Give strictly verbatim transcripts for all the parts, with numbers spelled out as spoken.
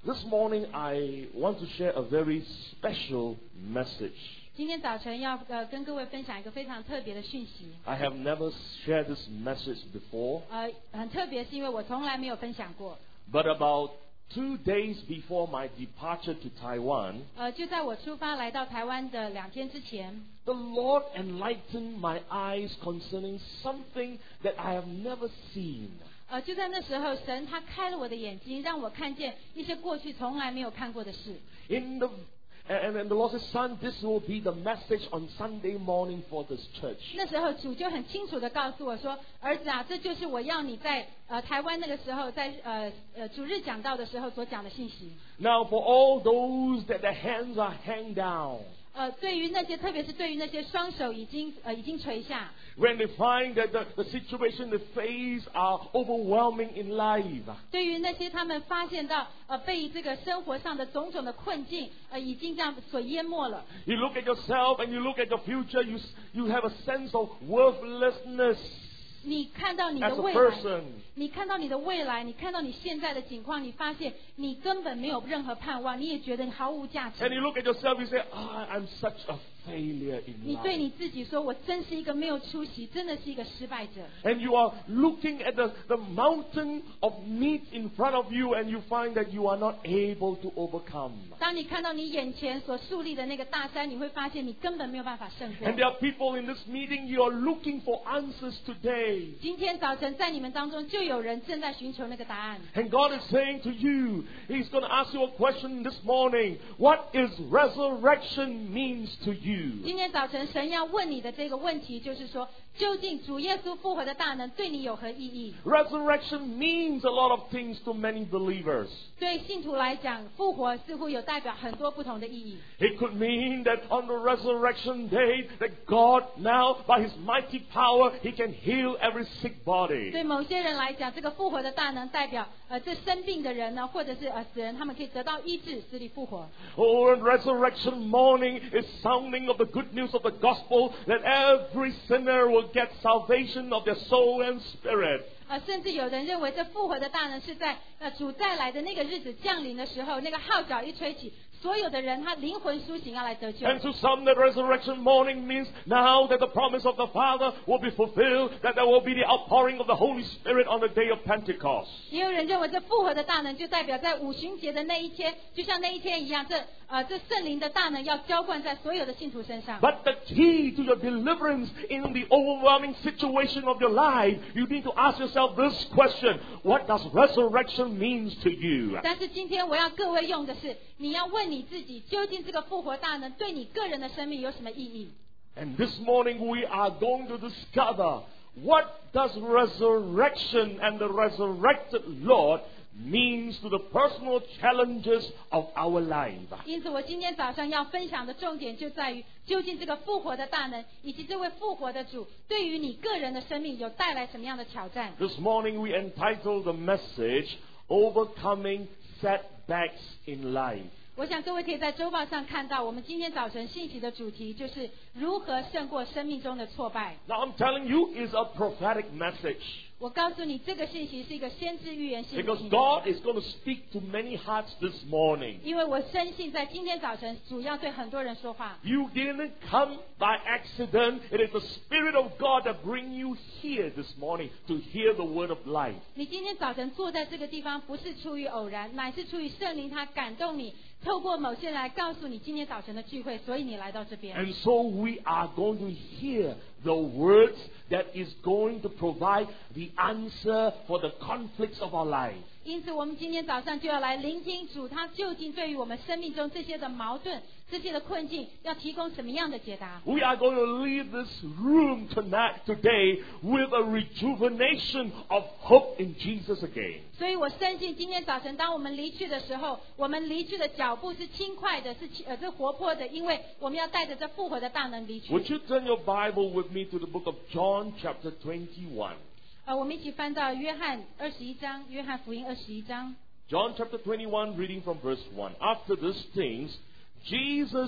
This morning I want to share a very special message. 今天早晨要呃跟各位分享一个非常特别的讯息。 I have never shared this message before. 呃，很特别是因为我从来没有分享过。 But about two days before my departure to Taiwan, 呃，就在我出发来到台湾的两天之前， the Lord enlightened my eyes concerning something that I have never seen. 呃，就在那时候，神他开了我的眼睛，让我看见一些过去从来没有看过的事。 In the and, and the Lord said, "Son, this will be the message on Sunday morning for this church." 那时候主就很清楚的告诉我说：“儿子啊，这就是我要你在呃台湾那个时候，在呃呃主日讲道的时候所讲的信息。” Now, for all those that their hands are hang down, 呃，对于那些，特别是对于那些双手已经呃已经垂下。 when they find that the, the situation they face are overwhelming in life, 对于那些他们发现到呃被这个生活上的种种的困境呃已经这样所淹没了。 you look at yourself and you look at your future, you, you have a sense of worthlessness 你看到你的 as a 未来， person. 你看到你的未来，你看到你现在的境况，你发现你根本没有任何盼望，你也觉得你毫无价值。 And you look at yourself, you say, ah, I'm such a failure in 你对 life. 你自己说：“我真是一个没有出息，真的是一个失败者。” And you are looking at the, the mountain of meat in front of you and you find that you are not able to overcome. 当你看到你眼前所树立的那个大山，你会发现你根本没有办法胜过 And。there are people in this meeting, you are looking for answers today. 今天早晨在你们当中就有人正在寻求那个答案。 And God is saying to you, He's going to ask you a question this morning. What is resurrection means to you? 今天早晨神要问你的这个问题就是说，究竟主耶稣复活的大能对你有何意义？ Resurrection means a lot of things to many believers. 对信徒来讲，复活似乎有代表很多不同的意义。 It could mean that on the resurrection day, that God now, by His mighty power, He can heal every sick body. 对某些人来讲，这个复活的大能代表，呃，这生病的人呢，或者是呃死人，他们可以得到医治，死里复活。 Oh, and resurrection morning is sounding of the good news of the gospel that every sinner will get salvation of their soul and spirit. 呃，甚至有人认为这复活的大能是在呃主再来的那个日子降临的时候，那个号角一吹起，所有的人他灵魂苏醒要来得救。 And to some, that resurrection morning means now that the promise of the Father will be fulfilled, that there will be the outpouring of the Holy Spirit on the day of Pentecost. 也有人认为这复活的大能就代表在五旬节的那一天，就像那一天一样，这呃这圣灵的大能要浇灌在所有的信徒身上。 But the key to your deliverance in the overwhelming situation of your life, you need to ask yourself this question: what does resurrection means to you? 但是今天我要各位用的是，你要问你自己，究竟这个复活大能对你个人的生命有什么意义？ And this morning we are going to discover what does resurrection and the resurrected Lord means to the personal challenges of our life. 因此，我今天早上要分享的重点就在于，究竟这个复活的大能，以及这位复活的主，对于你个人的生命有带来什么样的挑战？ This morning we entitled the message, Overcoming Setbacks in Life. 我想各位可以在周报上看到，我们今天早晨信息的主题就是如何胜过生命中的挫败。 Now I'm telling you, it's a prophetic message. 我告诉你，这个信息是一个先知预言信 Because 息。 God is going to speak to many hearts this morning. 因为我深信，在今天早晨，主要对很多人说话。 You didn't come by accident. It is the Spirit of God that bring you here this morning to hear the word of life. 你今天早晨坐在这个地方，不是出于偶然，乃是出于圣灵他感动你，透过某些人来告诉你今天早晨的聚会，所以你来到这边。 And so we are going to hear the words that is going to provide the answer for the conflicts of our life. 因此，我们今天早上就要来聆听主，他究竟对于我们生命中这些的矛盾、这些的困境，要提供什么样的解答？ We are going to leave this room tonight, today, with a rejuvenation of hope in Jesus again. 所以我深信，今天早晨当我们离去的时候，我们离去的脚步是轻快的，是呃是活泼的，因为我们要带着这复活的大能离去。 Would you turn your Bible with me to the book of John, chapter twenty-one? 呃，我们一起翻到约翰二十一章，约翰福音二十一章。 John chapter twenty-one, reading from verse one. After these things, Jesus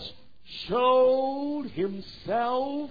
showed Himself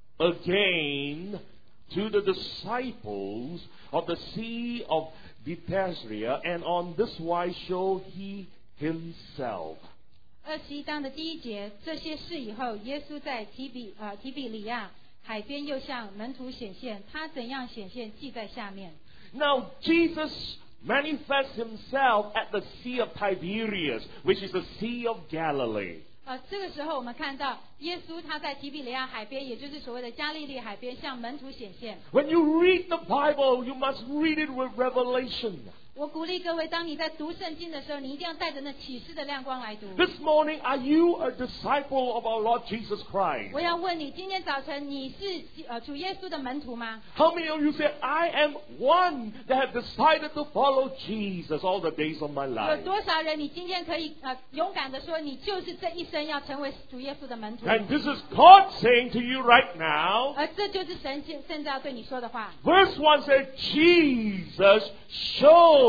again to the disciples of the Sea of Bethesda, and on this wise showed He himself. 二十一章的第一节，这些事以后，耶稣在提比呃提比里亚海边又向门徒显现，他怎样显现，记在下面。 Now Jesus manifests himself at the Sea of Tiberias, which is the Sea of Galilee. 呃，这个时候我们看到耶稣他在提比里亚海边，也就是所谓的加利利海边，向门徒显现。 When you read the Bible, you must read it with revelation. 我鼓励各位，当你在读圣经的时候，你一定要带着那启示的亮光来读。 This morning, are you a disciple of our Lord Jesus Christ? 我要问你，今天早晨你是呃主耶稣的门徒吗？ How many of you say, I am one that have decided to follow Jesus all the days of my 有 life? 多少人你今天可以呃勇敢的说，你就是这一生要成为主耶稣的门徒？ And this is God saying to you right now. 而这就是神现现在要对你说的话。 Verse one says, Jesus showed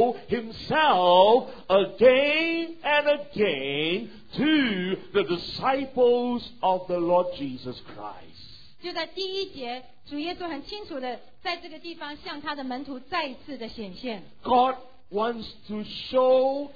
himself again and again to the disciples of the Lord Jesus Christ. 就在第一节，主耶稣很清楚的在这个地方向他的门徒再一次的显现。 God wants to show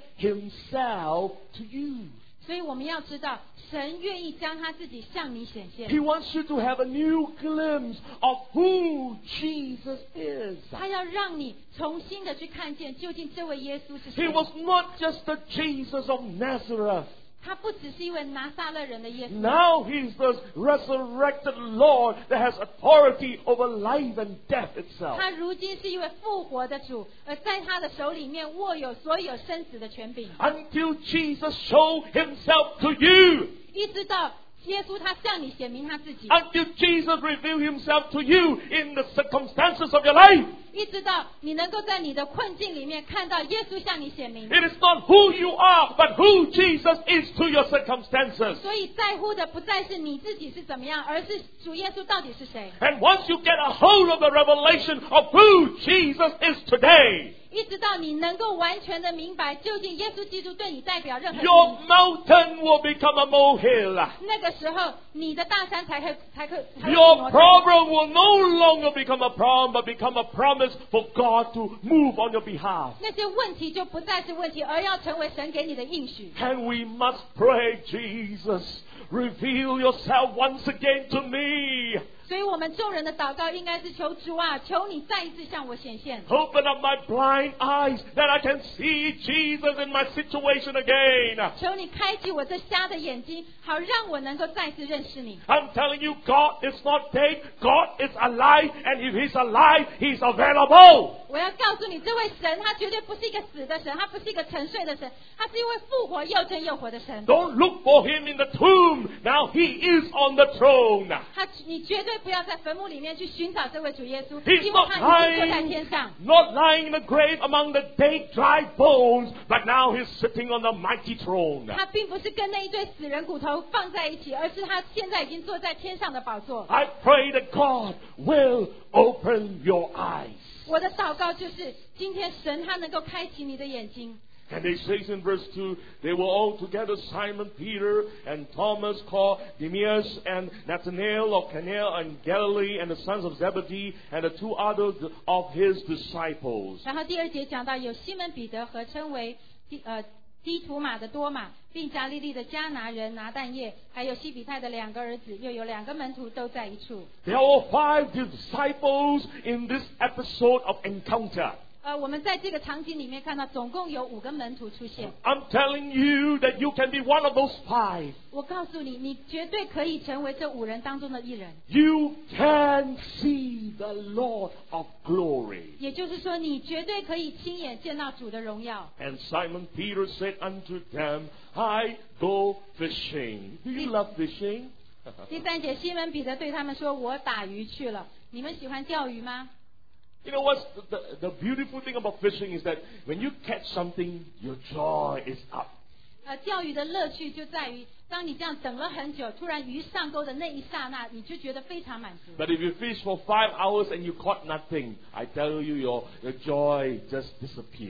himself to you. 所以我们要知道，神愿意将他自己向你显现。 He wants you to have a new glimpse of who Jesus is. 他要让你重新的去看见，究竟这位耶稣是 He 谁。 was not just the Jesus of Nazareth. 他不只是一位拿撒勒人的耶稣， Now he's the resurrected Lord that has authority over life and death itself. 他如今是一位复活的主，而在他的手里面握有所有生死的权柄。 Until Jesus showed himself to you. 一直到耶稣他向你显明他自己， Until Jesus revealed himself to you in the circumstances of your life. 一直到你能够在你的困境里面看到耶稣向你显明。 It is not who you are, but who Jesus is to your circumstances. 所以在乎的不再是你自己是怎么样，而是主耶稣到底是谁。 And once you get a hold of the revelation of who Jesus is today, 一直到你能够完全的明白，究竟耶稣基督对你代表任何意 your 义， mountain will become a molehill. 那个时候你的大山才会才会才会 Your 挪动。 problem will no longer become a problem, but become a promise for God to move on your behalf. 那些问题就不再是问题，而要成为神给你的应许。 And we must pray, Jesus, reveal yourself once again to me. 所以我们众人的祷告应该是求主啊，求你再一次向我显现， Open up my blind eyes that I can see Jesus in my situation again. 求你开启我这瞎的眼睛，好让我能够再次认识你。 I'm telling you, God is not dead. God is alive. And if He's alive, He's available. 我要告诉你，这位神他绝对不是一个死的神，他不是一个沉睡的神，他是一位复活又真又活的神。 Don't look for Him in the tomb. Now He is on the throne. 他，你绝对不要在坟墓里面去寻找这位主耶稣， He's 因为 not 他已经坐在 lying, 天上。 not lying in the grave among the dead, dry bones, but now He's sitting on the mighty throne. 他并不是跟那一堆死人骨头放在一起，而是他现在已经坐在天上的宝座。 I pray that God will open your eyes. 我的祷告就是，今天神他能够开启你的眼睛。 And it says in verse two, they were all together, Simon Peter and Thomas called Demeas and Nathanael of Cana and Galilee and the sons of Zebedee and the two others of his disciples. 然后第二节讲到有西门彼得和称为低呃低图马的多马，并加利利的迦拿人拿但业，还有西比泰的两个儿子，又有两个门徒都在一处。 There were five disciples in this episode of encounter. 呃，我们在这个场景里面看到，总共有五个门徒出现。 I'm telling you that you can be one of those five. 我告诉你，你绝对可以成为这五人当中的一人。 You can see the Lord of glory. 也就是说，你绝对可以亲眼见到主的荣耀。 And Simon Peter said unto them, I go fishing. Do you love fishing? 第三节，西门彼得对他们说：“我打鱼去了，你们喜欢钓鱼吗？” You know what's the, the, the beautiful thing about fishing is that when you catch something, your joy is up. 呃，钓鱼的乐趣就在于，当你这样等了很久，突然鱼上钩的那一刹那，你就觉得非常满足。 But if you fish for five hours and you caught nothing, I tell you, your, your joy just disappears.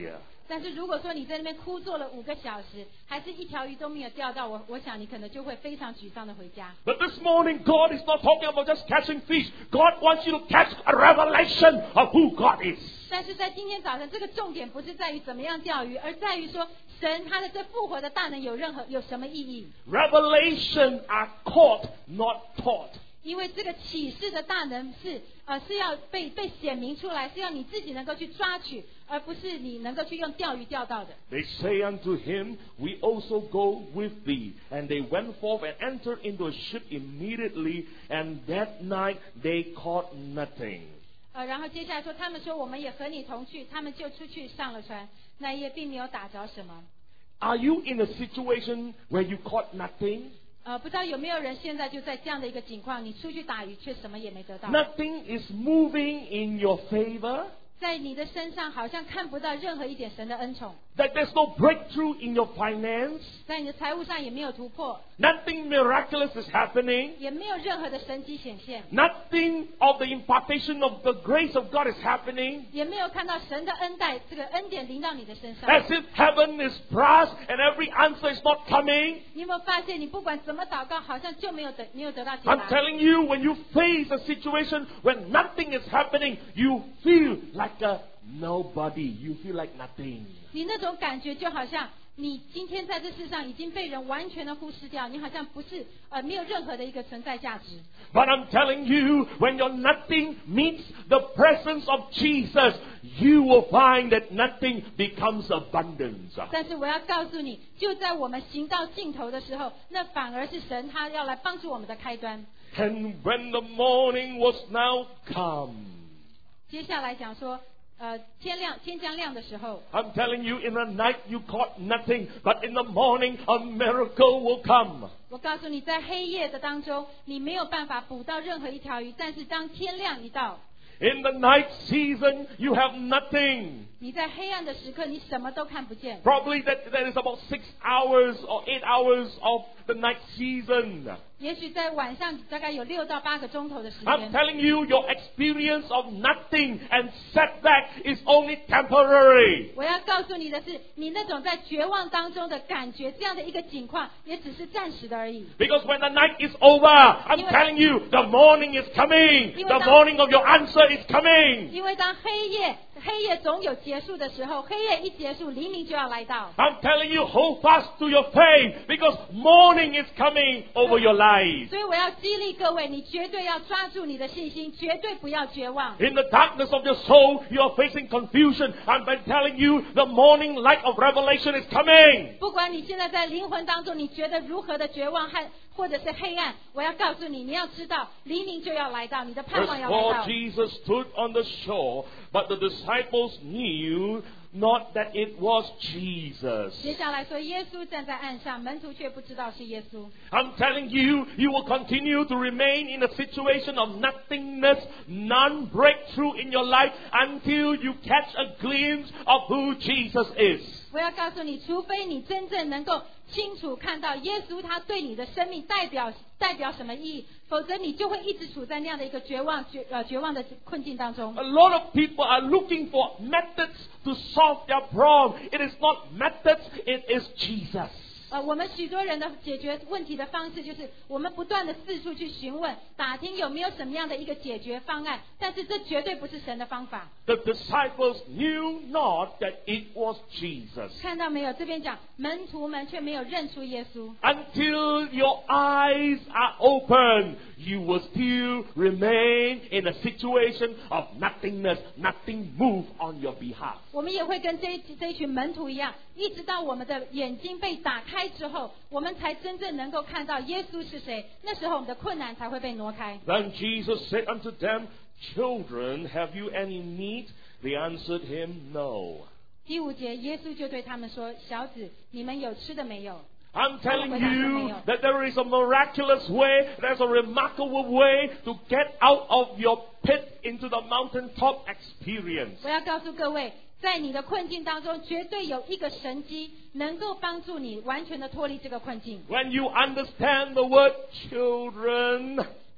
但是如果说你在那边哭坐了五个小时，还是一条鱼都没有钓到，我我想你可能就会非常沮丧的回家。 But this morning, God is not talking about just catching fish. God wants you to catch a revelation of who God is. 但是在今天早晨，这个重点不是在于怎么样钓鱼，而在于说神他的这复活的大能有任何有什么意义？ Revelation are caught, not taught. 因为这个启示的大能是呃是要被被显明出来，是要你自己能够去抓取，而不是你能够去用钓鱼钓到的。 They say unto him, We also go with thee. And they went forth and entered into a ship immediately, and that night they caught nothing. 呃，然后接下来说，他们说我们也和你同去，他们就出去上了船，那一夜并没有打着什么。 Are you in a situation where you caught nothing? 呃，不知道有没有人现在就在这样的一个情况，你出去打鱼却什么也没得到， Nothing is moving in your favor. 在你的身上好像看不到任何一点神的恩宠， That there's no breakthrough in your finance. 在你的财务上也没有突破， Nothing miraculous is happening. 也没有任何的神迹显现， Nothing of the impartation of the grace of God is happening. 也没有看到神的恩待，这个恩典临到你的身上。 As if heaven is brass and every answer is not coming. 你有没有发现，你不管怎么祷告，好像就没有得没有得到解 I'm 答？ telling you, when you face a situation when nothing is happening, you feel like a nobody. You feel like nothing. 你那种感觉就好像你今天在这世上已经被人完全的忽视掉，你好像不是呃没有任何的一个存在价值。 But I'm telling you, when your nothing meets the presence of Jesus, you will find that nothing becomes abundance. 但是我要告诉你，就在我们行到尽头的时候，那反而是神他要来帮助我们的开端。 And when the morning was now come, 接下来讲说，呃，天亮天将亮的时候， I'm telling you, in the night you caught nothing, but in the morning a miracle will come. 我告诉你，在黑夜的当中，你没有办法捕到任何一条鱼，但是当天亮一到， In the night season, you have nothing. 你在黑暗的时刻，你什么都看不见。 Probably that there is about six hours or eight hours of the night season. 也许在晚上大概有六到八个钟头的时 I'm 间。 telling you, your experience of nothing and setback is only temporary. 我要告诉你的是，你那种在绝望当中的感觉，这样的一个景况，也只是暂时的而已。 Because when the night is over, I'm telling you, the morning is coming. The morning of your answer is coming. 因为当黑夜黑夜总有结束的时候，黑夜一结束，黎明就要来到。 I'm telling you, hold fast to your faith because morning is coming over your life. 所以我要激励各位，你绝对要抓住你的信心，绝对不要绝望。 In the darkness of your soul, you are facing confusion. I'm telling you, the morning light of revelation is coming. 不管你现在在灵魂当中，你觉得如何的绝望和或者是黑暗，我要告诉你，你要知道，黎明就要来到，你的盼 Verse 望要来 four, 到。 Jesus stood on the shore, but the disciples knew not that it was Jesus. 接下来说，耶稣站在岸上，门徒却不知道是耶稣。 I'm telling you, you will continue to remain in a situation of nothingness, non-breakthrough in your life until you catch a glimpse of who Jesus is. 我要告诉你，除非你真正能够清楚看到耶稣他对你的生命代表代表什么意义，否则你就会一直处在那样的一个绝望绝呃绝望的困境当中。 A lot of people are looking for methods to solve their problem. It is not methods, it is Jesus. 呃，我们许多人的解决问题的方式，就是我们不断的四处去询问、打听有没有什么样的一个解决方案，但是这绝对不是神的方法。 The disciples knew not that it was Jesus. 看到没有？这边讲门徒们却没有认出耶稣。 Until your eyes are open, you will still remain in a situation of nothingness. Nothing move on your behalf. 我们也会跟这一这一群门徒一样，一直到我们的眼睛被打开之后，我们才真正能够看到耶稣是谁。那时候我们的困难才会被挪开。 Then Jesus said unto them, Children, have you any meat? They answered him, No. 第五节，耶稣就对他们说：“小子，你们有吃的没有？” I'm telling you that there is a miraculous way, there's a remarkable way to get out of your pit into the mountaintop experience. 我要告诉各位，在你的困境当中，绝对有一个神机能够帮助你完全的脱离这个困境。 When you understand the word children,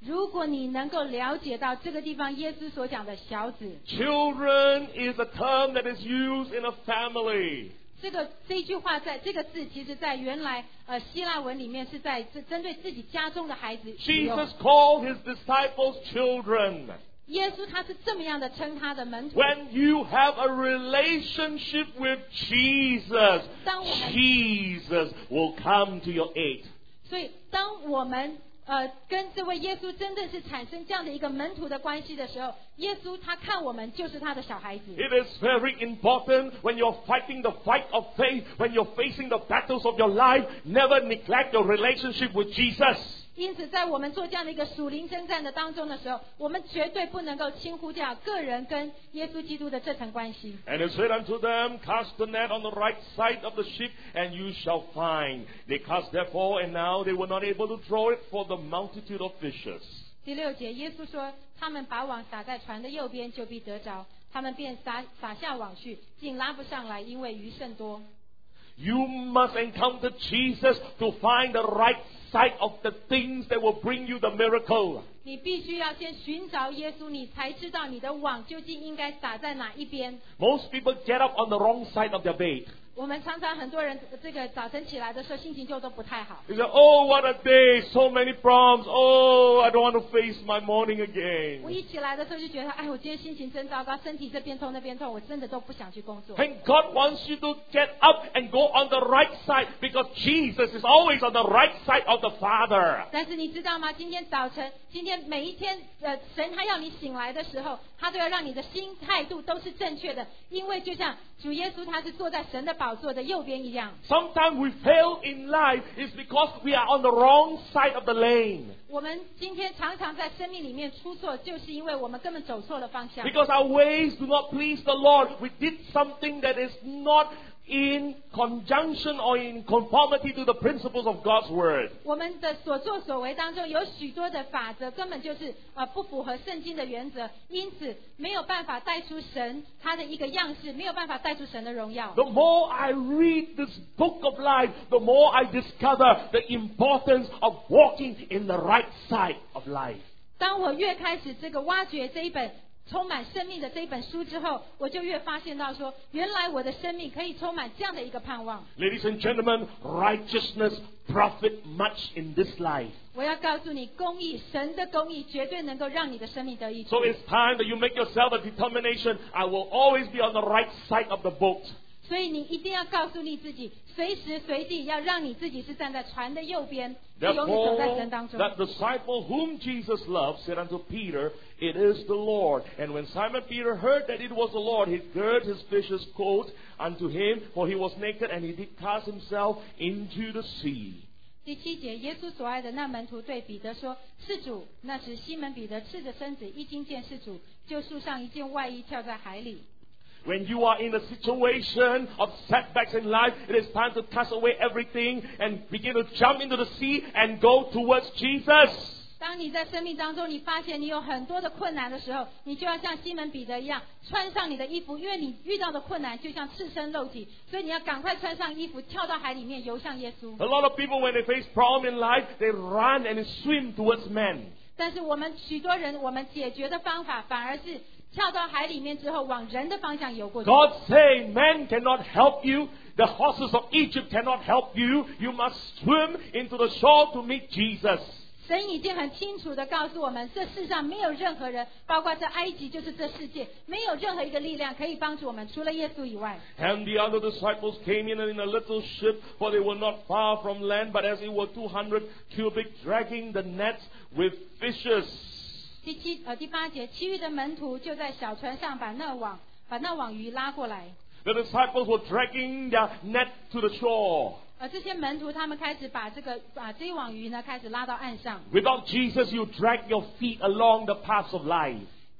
如果你能够了解到这个地方耶稣所讲的小子， Children is a term that is used in a family. 这个这一句话在这个字，其实在原来呃希腊文里面是在针针对自己家中的孩子使用。 Jesus called his disciples children. 耶稣他是这么样的称他的门徒。 When you have a relationship with Jesus, 当我们 Jesus will come to your aid. 所以当我们呃跟这位耶稣真正是产生这样的一个门徒的关系的时候，耶稣他看我们就是他的小孩子。 It is very important when you're fighting the fight of faith, when you're facing the battles of your life, never neglect your relationship with Jesus. 因此在我们做这样的一个属灵征战的当中的时候，我们绝对不能够轻忽掉个人跟耶稣基督的这层关系。 And he said unto them, Cast the net on the right side of the ship, and you shall find. They cast therefore, and now they were not able to draw it for the multitude of fishes. 第六节，耶稣说：“他们把网撒在船的右边，就必得着。他们便撒撒下网去，竟拉不上来，因为鱼甚多。” You must encounter Jesus to find the right side of the things that will bring you the miracle. 你必须要先寻找耶稣，你才知道你的网究竟应该撒在哪一边。 Most people get up on the wrong side of their bed. 我们常常很多人这个早晨起来的时候心情就都不太好。 They say, oh, what a day, so many problems. Oh, I don't want to face my morning 我 again. 一起来的时候就觉得，哎，我今天心情真糟糕，身体这边痛那边痛，我真的都不想去工作。 And God wants you to get up and go on the right side because Jesus is always on the right side of the Father. 但是你知道吗？今天早晨，今天每一天，呃，神他要你醒来的时候，他都要让你的心态度都是正确的，因为就像主耶稣他是坐在神的宝座的右边一样。 Sometimes we fail in life is because we are on the wrong side of the lane. 我们今天常常在生命里面出错，就是因为我们根本走错了方向。 Because our ways do not please the Lord. We did something that is not in conjunction or in conformity to the principles of God's Word. 我们的所作所为当中有许多的法则，根本就是呃不符合圣经的原则，因此没有办法带出神他的一个样式，没有办法带出神的荣耀。 The more I read this book of life, the more I discover the importance of walking in the right side of life. 当我越开始这个挖掘这一本充满生命的这一本书之后，我就越发现到说，原来我的生命可以充满这样的一个盼望。 Ladies and gentlemen, righteousness profit much in this life. 我要告诉你，公义，神的公义绝对能够让你的生命得益处。 So it's time that you make yourself a determination. I will always be on the right side of the boat. 所以你一定要告诉你自己，随时随地要让你自己是站在船的右边，是永远走在神当 Therefore, 中。 that disciple whom Jesus loved said unto Peter, It is the Lord. And when Simon Peter heard that it was the Lord, he girded his fisher's coat unto him, for he was naked, and he did cast himself into the sea. 第七节，耶稣所爱的那门徒对彼得说：“是主。”那时西门彼得赤着身子，一听见是主，就束上一件外衣，跳在海里。 When you are in a situation of setbacks in life, it is time to cast away everything and begin to jump into the sea and go towards Jesus. 当你在生命当中，你发现你有很多的困难的时候，你就要像西门彼得一样，穿上你的衣服，因为你遇到的困难就像赤身露体，所以你要赶快穿上衣服，跳到海里面，游向耶稣。 A lot of people, when they face problem in life, they run and swim towards men. 但是我们许多人，我们解决的方法反而是跳到海里面之后，往人的方向游过去。 God say, man cannot help you. The horses of Egypt cannot help you. You must swim into the shore to meet Jesus. 神已经很清楚地告诉我们，这世上没有任何人，包括这埃及就是这世界，没有任何一个力量可以帮助我们，除了耶稣以外。 And the other disciples came in in a little ship, for they were not far from land, but as it were two hundred cubits, dragging the nets with fishes. 第七呃第八节，其余的门徒就在小船上把那网把那网鱼拉过来。 The disciples were dragging their net to the shore. 而这些门徒他们开始把这个把这一网鱼呢开始拉到岸上。 Without Jesus, you drag your feet along the paths of life.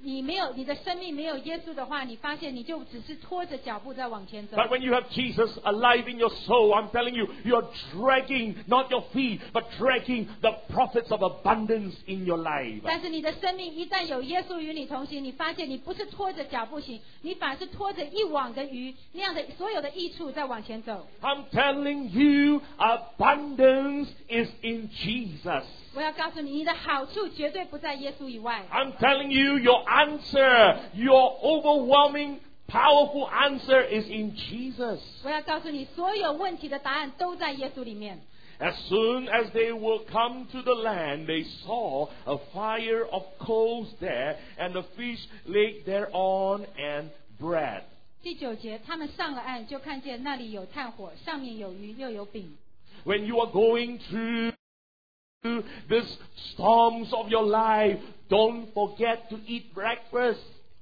你没有你的生命没有耶稣的话，你发现你就只是拖着脚步在往前走。 But when you have Jesus alive in your soul, I'm telling you, you are dragging not your feet, but dragging the profits of abundance in your life. 但是你的生命一旦有耶稣与你同行，你发现你不是拖着脚步行，你反而是拖着一网的鱼那样的所有的益处在往前走。 I'm telling you, abundance is in Jesus. 我要告诉你，你的好处绝对不在耶稣以外。 I'm telling you, your answer, your overwhelming, powerful answer is in Jesus. 我要告诉你，所有问题的答案都在耶稣里面。 As soon as they will come to the land, they saw a fire of coals there, and the fish laid thereon, and bread. 第九节，他们上了岸，就看见那里有炭火，上面有鱼，又有饼。 When you are going through these storms of your life, don't forget to eat breakfast.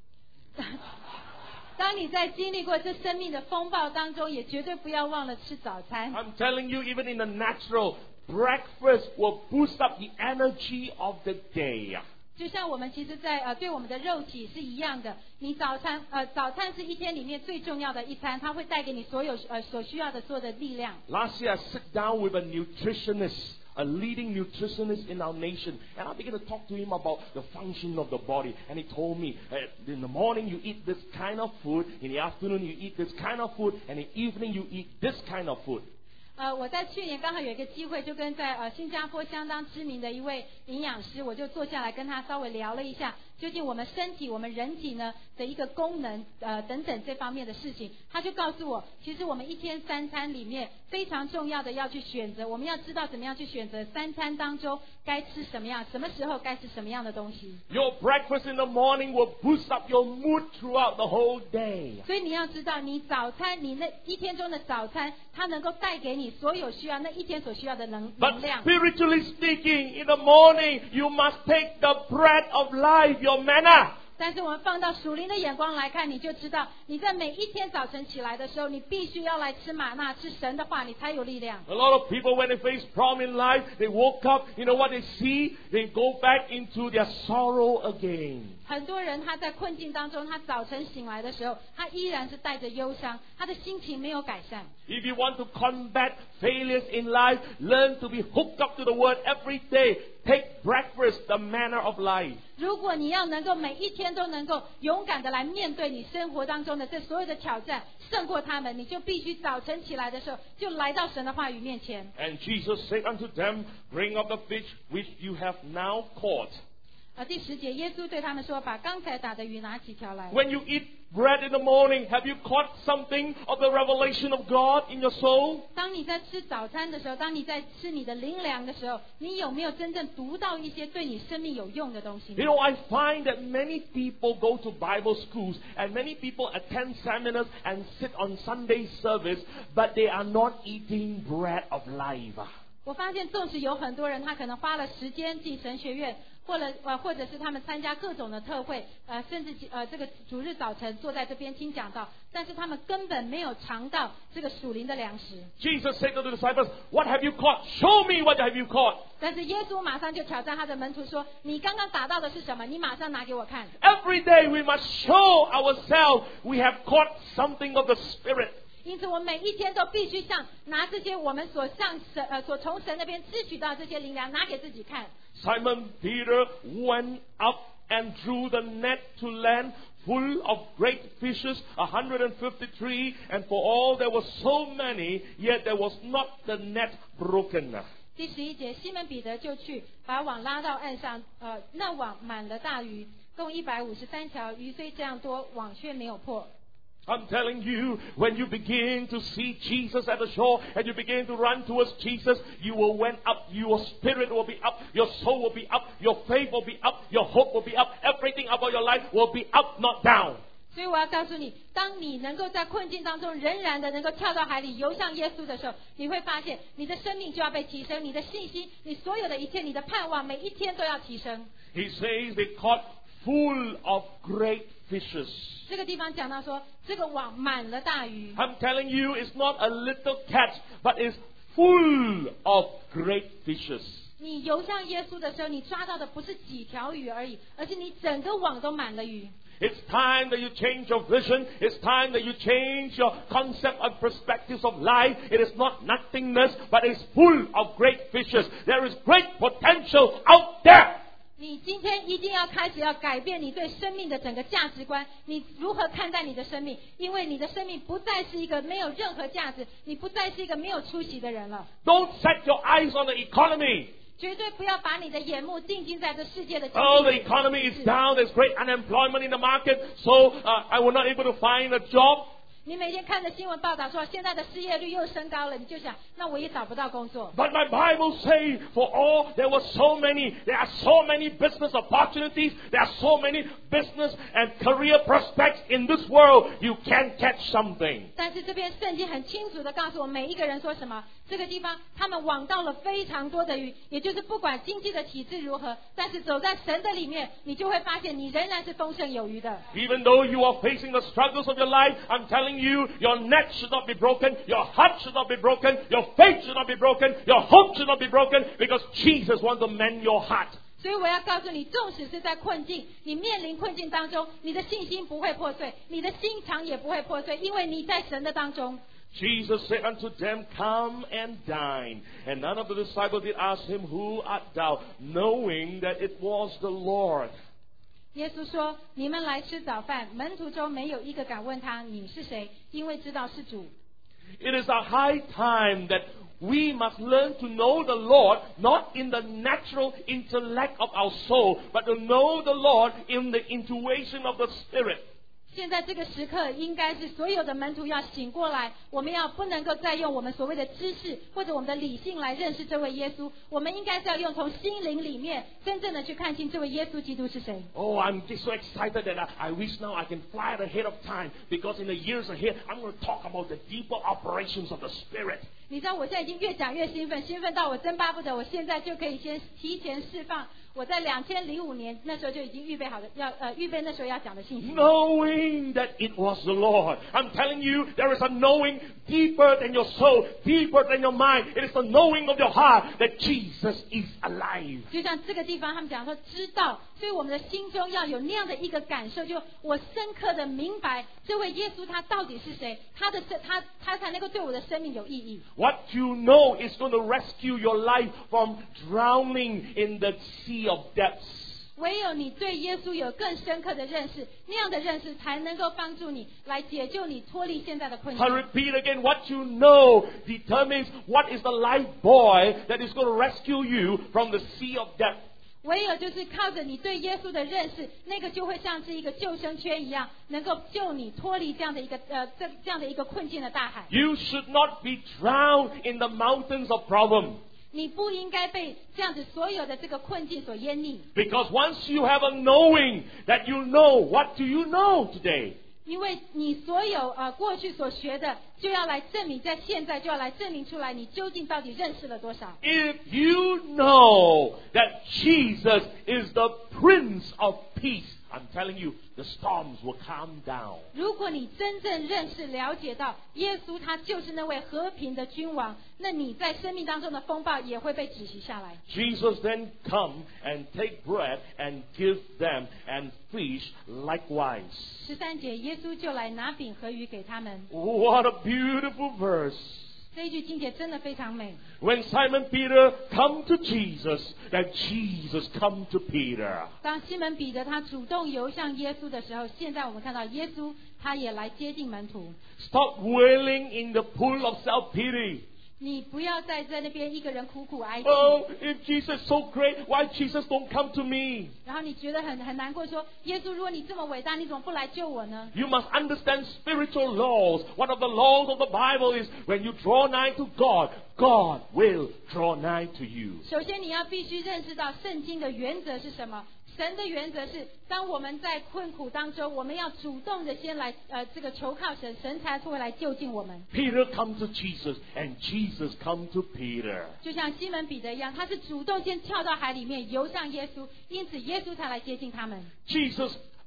当你在经历过这生命的风暴当中，也绝对不要忘了吃早餐。 I'm telling you, even in the natural, breakfast will boost up the energy of the day. 就像我们其实在呃对我们的肉体是一样的，你早餐呃早餐是一天里面最重要的一餐，它会带给你所有呃所需要的所有的力量。 Last year, I sat down with a nutritionist, a leading nutritionist in our nation, and I began to talk to him about the function of the body. And he told me, uh, in the morning you eat this kind of food, in the afternoon you eat this kind of food, and in the evening you eat this kind of food. 呃，我在去年刚好有一个机会，就跟在呃新加坡相当知名的一位营养师，我就坐下来跟他稍微聊了一下，究竟我们身体、我们人体呢的一个功能，呃等等这方面的事情。他就告诉我，其实我们一天三餐里面非常重要的要去选择，我们要知道怎么样去选择三餐当中该吃什么样，什么时候该吃什么样的东西。 Your breakfast in the morning will boost up your mood throughout the whole day. 所以你要知道，你早餐，你那一天中的早餐，它能够带给你所有需要那一天所需要的能 But 能量。 spiritually speaking, in the morning, you must take the bread of life, your manna. 但是我们放到属灵的眼光来看，你就知道，你在每一天早晨起来的时候，你必须要来吃玛纳，吃神的话，你才有力量。 A lot of people, when they face problem in life, they woke up, you know what they see? They go back into their sorrow again. 很多人他在困境当中，他早晨醒来的时候，他依然是带着忧伤，他的心情没有改善。 If you want to combat failures in life, learn to be hooked up to the Word every day. Take breakfast, the manna of life. 如果你要能够每一天都能够勇敢的来面对你生活当中的这所有的挑战，胜过他们，你就必须早晨起来的时候就来到神的话语面前。 And Jesus said unto them, Bring up the fish which you have now caught. 呃，第十节，耶稣对他们说：“把刚才打的鱼拿起条来。” When you eat bread in the morning, have you caught something of the revelation of God in your soul? 当你在吃早餐的时候，当你在吃你的灵粮的时候，你有没有真正读到一些对你生命有用的东西 You know, I find that many people go to Bible schools and many people attend seminars and sit on Sunday service, but they are not eating bread of life. 我发现，纵使有很多人他可能花了时间进神学院，或者呃，或者是他们参加各种的特会，呃，甚至呃这个主日早晨坐在这边听讲道，但是他们根本没有尝到这个属灵的粮食。 Jesus said to the disciples, What have you caught? Show me what have you caught. 但是耶稣马上就挑战他的门徒说：“你刚刚打到的是什么？你马上拿给我看。” Every day we must show ourselves we have caught something of the Spirit. 因此，我们每一天都必须像拿这些我们所向神呃所从神那边支取到这些灵粮，拿给自己看。 Simon Peter went up and drew the net to land full of great fishes, one hundred fifty-three, and for all there were so many, yet there was not the net broken. 第十一节，西门彼得就去把网拉到岸上，呃，那网满了大鱼，共一百五十三条，鱼虽这样多，网却没有破。 I'm telling you, when you begin to see Jesus at the shore and you begin to run towards Jesus, you will went up, your spirit will be up, your soul will be up, your faith will be up, your hope will be up, everything about your life will be up, not down. 所以我要告诉你，当你能够在困境当中仍然的能够跳到海里游向耶稣的时候，你会发现你的生命就要被提升，你的信心，你所有的一切，你的盼望，每一天都要提升。 He says they caught full of great fishes. 这个地方讲到说，这个网满了大鱼。 I'm telling you, it's not a little catch, but it's full of great fishes. 你游向耶稣的时候，你抓到的不是几条鱼而已，而是你整个网都满了鱼。 It's time that you change your vision. It's time that you change your concept and perspectives of life. It is not nothingness, but it's full of great fishes. There is great potential out there. 你今天一定要开始要改变你对生命的整个价值观，你如何看待你的生命？因为你的生命不再是一个没有任何价值，你不再是一个没有出息的人了。 Don't set your eyes on the economy. 绝对不要把你的眼目定睛在这世界的经济。 Oh, the economy is down. There's great unemployment in the market. So uh, I was not able to find a job. 你每天看着新闻报道说现在的失业率又升高了，你就想，那我也找不到工作。 But my Bible says, for all there were so many, there are so many business opportunities, there are so many business and career prospects in this world. You can catch something. 但是这边圣经很清楚的告诉我每一个人说什么，这个地方他们网到了非常多的鱼，也就是不管经济的体制如何，但是走在神的里面，你就会发现你仍然是丰盛有余的。 Even though you are facing the struggles of your life, I'm telling you, your neck should not be broken, your heart should not be broken, your faith should not be broken, your hope should not be broken, because Jesus wants to mend your heart. 所以我要告诉你，纵使是在困境，你面临困境当中，你的信心不会破碎，你的心肠也不会破碎，因为你在神的当中。 Jesus said unto them, Come and dine. And none of the disciples did ask him, Who art thou? Knowing that it was the Lord. 耶稣说：“你们来吃早饭。”门徒中没有一个敢问他你是谁，因为知道是主。 It is a high time that we must learn to know the Lord, not in the natural intellect of our soul, but to know the Lord in the intuition of the Spirit. 现在这个时刻，应该是所有的门徒要醒过来，我们要不能够再用我们所谓的知识或者我们的理性来认识这位耶稣，我们应该是要用从心灵里面真正的去看清这位耶稣基督是谁。 Oh, I'm just so excited that I, I wish now I can fly ahead of time, because in the years ahead, I'm going to talk about the deeper operations of the Spirit. 你知道我现在已经越讲越兴奋，兴奋到我真巴不得我现在就可以先提前释放我在两千零五年那时候就已经预备好的要呃预备那时候要讲的信息。 Knowing that it was the Lord. I'm telling you, there is a knowing deeper than your soul, deeper than your mind. It is the knowing of your heart that Jesus is alive. 就像这个地方他们讲说知道，所以我们的心中要有那样的一个感受，就我深刻的明白这位耶稣他到底是谁，他的他他才能够对我的生命有意义。 What you know is going to rescue your life from drowning in the sea of depths. 唯有你对耶稣有更深刻的认识，那样的认识才能够帮助你来解救你脱离现在的困境。 I repeat again, what you know determines what is the life buoy that is going to rescue you from the sea of depth. 唯有就是靠着你对耶稣的认识，那个就会像是一个救生圈一样，能够救你脱离这样的一个呃这这样的一个困境的大海。 You should not be drowned in the mountains of problem. 你不应该被这样子所有的这个困境所淹溺。 Because once you have a knowing that you know, what do you know today? 因为你所有呃过去所学的，就要来证明，在现在就要来证明出来，你究竟到底认识了多少。 If you know that Jesus is the Prince of Peace, I'm telling you, the storms will calm down. 如果你真正认识了解到耶稣他就是那位和平的君王，那你在生命当中的风暴也会被止息下来。 Jesus then come and take bread and give them, and fish likewise. 十三节，耶稣就来拿饼和鱼给他们。 What a beautiful verse. 这一句经节真的非常美。 When Simon Peter come to Jesus, that Jesus come to Peter. 当西门彼得他主动游向耶稣的时候，现在我们看到耶稣他也来接近门徒。 Stop wailing in the pool of self-pity. 你不要再在那边一个人苦苦哀泣。 Oh, if Jesus is so great, why Jesus don't come to me? 然后你觉得很很难过，说耶稣，如果你这么伟大，你怎么不来救我呢？ You must understand spiritual laws. One of the laws of the Bible is when you draw nigh to God, God will draw nigh to you. 首先你要必须认识到圣经的原则是什么。神的原则是，当我们在困苦当中，我们要主动的先来呃这个求靠神，神才会来救近我们。 Peter come to Jesus, and Jesus come to Peter. 就像西门彼得一样，他是主动先跳到海里面游向耶稣，因此耶稣才来接近他们。 Jesus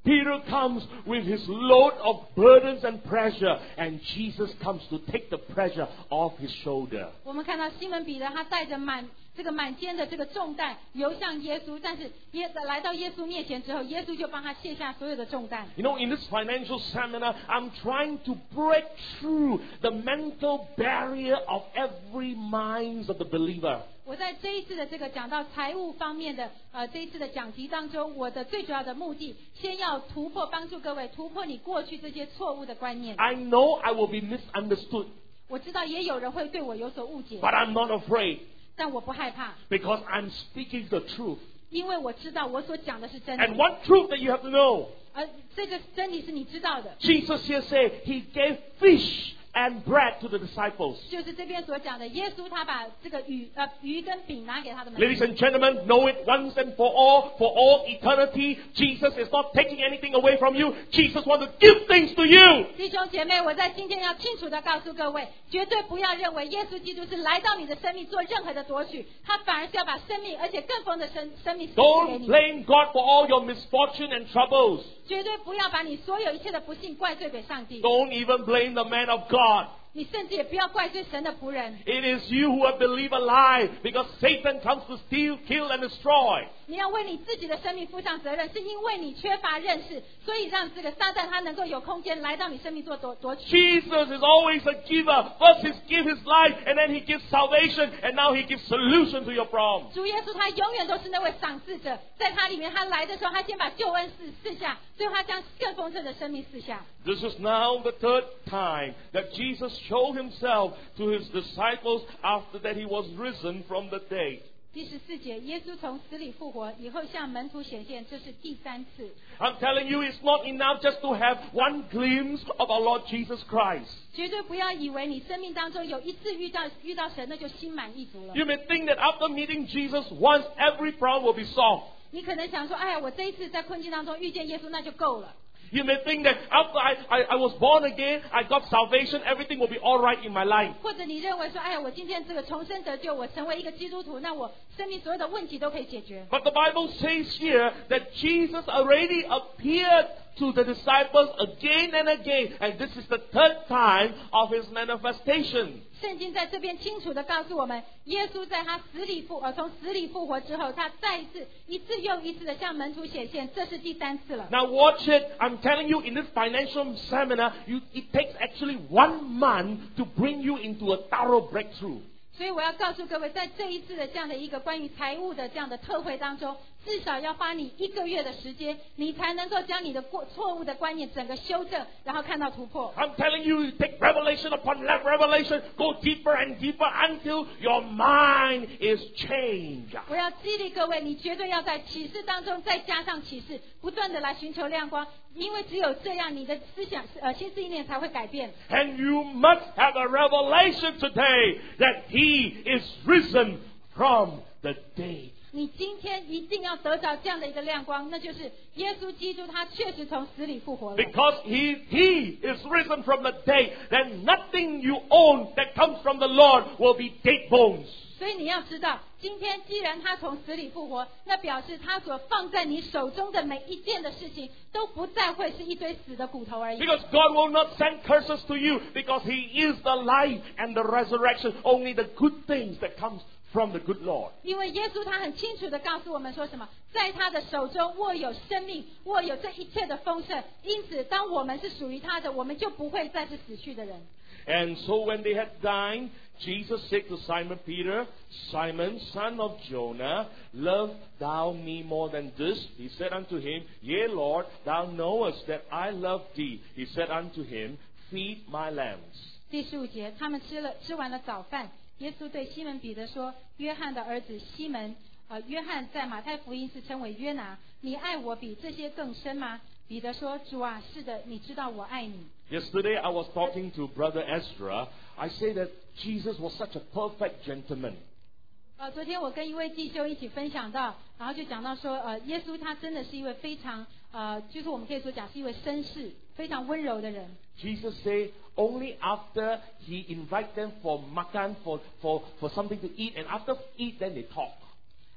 Peter comes with his load of burdens and pressure, and Jesus comes to take the pressure off his shoulder. 我们看到西门彼得他带着满这个满肩的这个重担游向耶稣，但是耶来到耶稣面前之后，耶稣就帮他卸下所有的重担。 You know, in this financial seminar, I'm trying to break through the mental barrier of every mind of the believer. 我在这一次的这个讲到财务方面的呃这一次的讲题当中，我的最主要的目的，先要突破，帮助各位突破你过去这些错误的观念。 I know I will be misunderstood. 我知道也有人会对我有所误解， But I'm not afraid, 但我不害怕， because I'm speaking the truth. 因为我知道我所讲的是真 And 理。 one truth that you have to know, 而这个真理是你知道的， Jesus here said he gave fish and bread to the disciples. 就是这边所讲的，耶稣他把这个鱼呃鱼跟饼拿给他的门徒。 Ladies and gentlemen, know it once and for all, for all eternity. Jesus is not taking anything away from you. Jesus wants to give things to you. 弟兄姐妹，我在今天要清楚的告诉各位，绝对不要认为耶稣基督是来到你的生命做任何的夺取，他反而是要把生命，而且更丰的生生命赐给 Don't 你。 blame God for all your misfortune and troubles. 绝对不要把你所有一切的不幸怪罪给上帝， Don't even blame the man of God. 你甚至也不要怪罪神的仆人。 It is you who have believed a lie, because Satan comes to steal, kill, and destroy. 你要为你自己的生命负上责任，是因为你缺乏认识，所以让这个撒旦他能够有空间来到你生命做夺夺取。 Jesus is always a giver. First he gives his life, and then he gives salvation, and now he gives solution to your problem. 主耶稣他永远都是那位赏赐者，在他里面他来的时候，他先把救恩赐赐下，最后他将更丰盛的生命赐下。 This is now the third time that Jesus showed himself to his disciples after that he was risen from the dead. 第十四节，耶稣从死里复活以后向门徒显现，这是第三次。 I'm telling you, it's not enough just to have one glimpse of our Lord Jesus Christ. 绝对不要以为你生命当中有一次遇到遇到神，那就心满意足了。 You may think that after meeting Jesus once, every problem will be solved. 你可能想说，哎呀，我这一次在困境当中遇见耶稣，那就够了。 You may think that after I, I, I was born again, I got salvation, everything will be all right in my life. 或者你认为说，哎呀，我今天这个重生得救，我成为一个基督徒，那我生命所有的问题都可以解决。 But the Bible says here that Jesus already appeared to the disciples again and again, and this is the third time of his manifestation. 圣经在这边清楚的告诉我们，耶稣在他死里复呃从死里复活之后，他再一次一次又一次的向门徒显现，这是第三次了。 Now watch it. I'm telling you, in this financial seminar, you, it takes actually one month to bring you into a thorough breakthrough. 所以我要告诉各位，在这一次的这样的一个关于财务的这样的特会当中，至少要花你一个月的时间，你才能够将你的过错误的观念整个修正，然后看到突破。 I'm telling you, you take revelation upon revelation, go deeper and deeper until your mind is changed. 我要激励各位，你绝对要在启示当中再加上启示，不断的来寻求亮光，因为只有这样，你的思想呃心思意念才会改变。 And you must have a revelation today that He is risen from the dead. 你今天一定要得到这样的一个亮光，那就是耶稣基督他确实从死里复活了。 Because he, he is risen from the dead, then nothing you own that comes from the Lord will be dead bones. 所以你要知道，今天既然他从死里复活，那表示他所放在你手中的每一件的事情，都不再会是一堆死的骨头而已。 Because God will not send curses to you, because He is the life and the resurrection. Only the good things that comes from the good Lord. 因为耶稣他很清楚的告诉我们说什么，在他的手中握有生命，握有这一切的丰盛。因此，当我们是属于他的，我们就不会再是死去的人。 And so when they had dined, Jesus said to Simon Peter, Simon, son of Jonah, lovest thou me more than this? He said unto him, Yea, Lord, thou knowest that I love thee. He said unto him, Feed my lambs. 第十五节，他们吃了吃完了早饭，耶稣对西门彼得说：“约翰的儿子西门，呃，约翰在马太福音是称为约拿，你爱我比这些更深吗？”彼得说：“主啊，是的，你知道我爱你。” Yesterday I was talking to Brother Ezra. I say that Jesus was such a perfect gentleman. 呃，昨天我跟一位弟兄一起分享到，然后就讲到说，呃，耶稣他真的是一位非常呃，就是我们可以说讲是一位绅士，非常温柔的人。 Jesus said only after He invite them for makan, for, for, for something to eat, and after eat then they talk.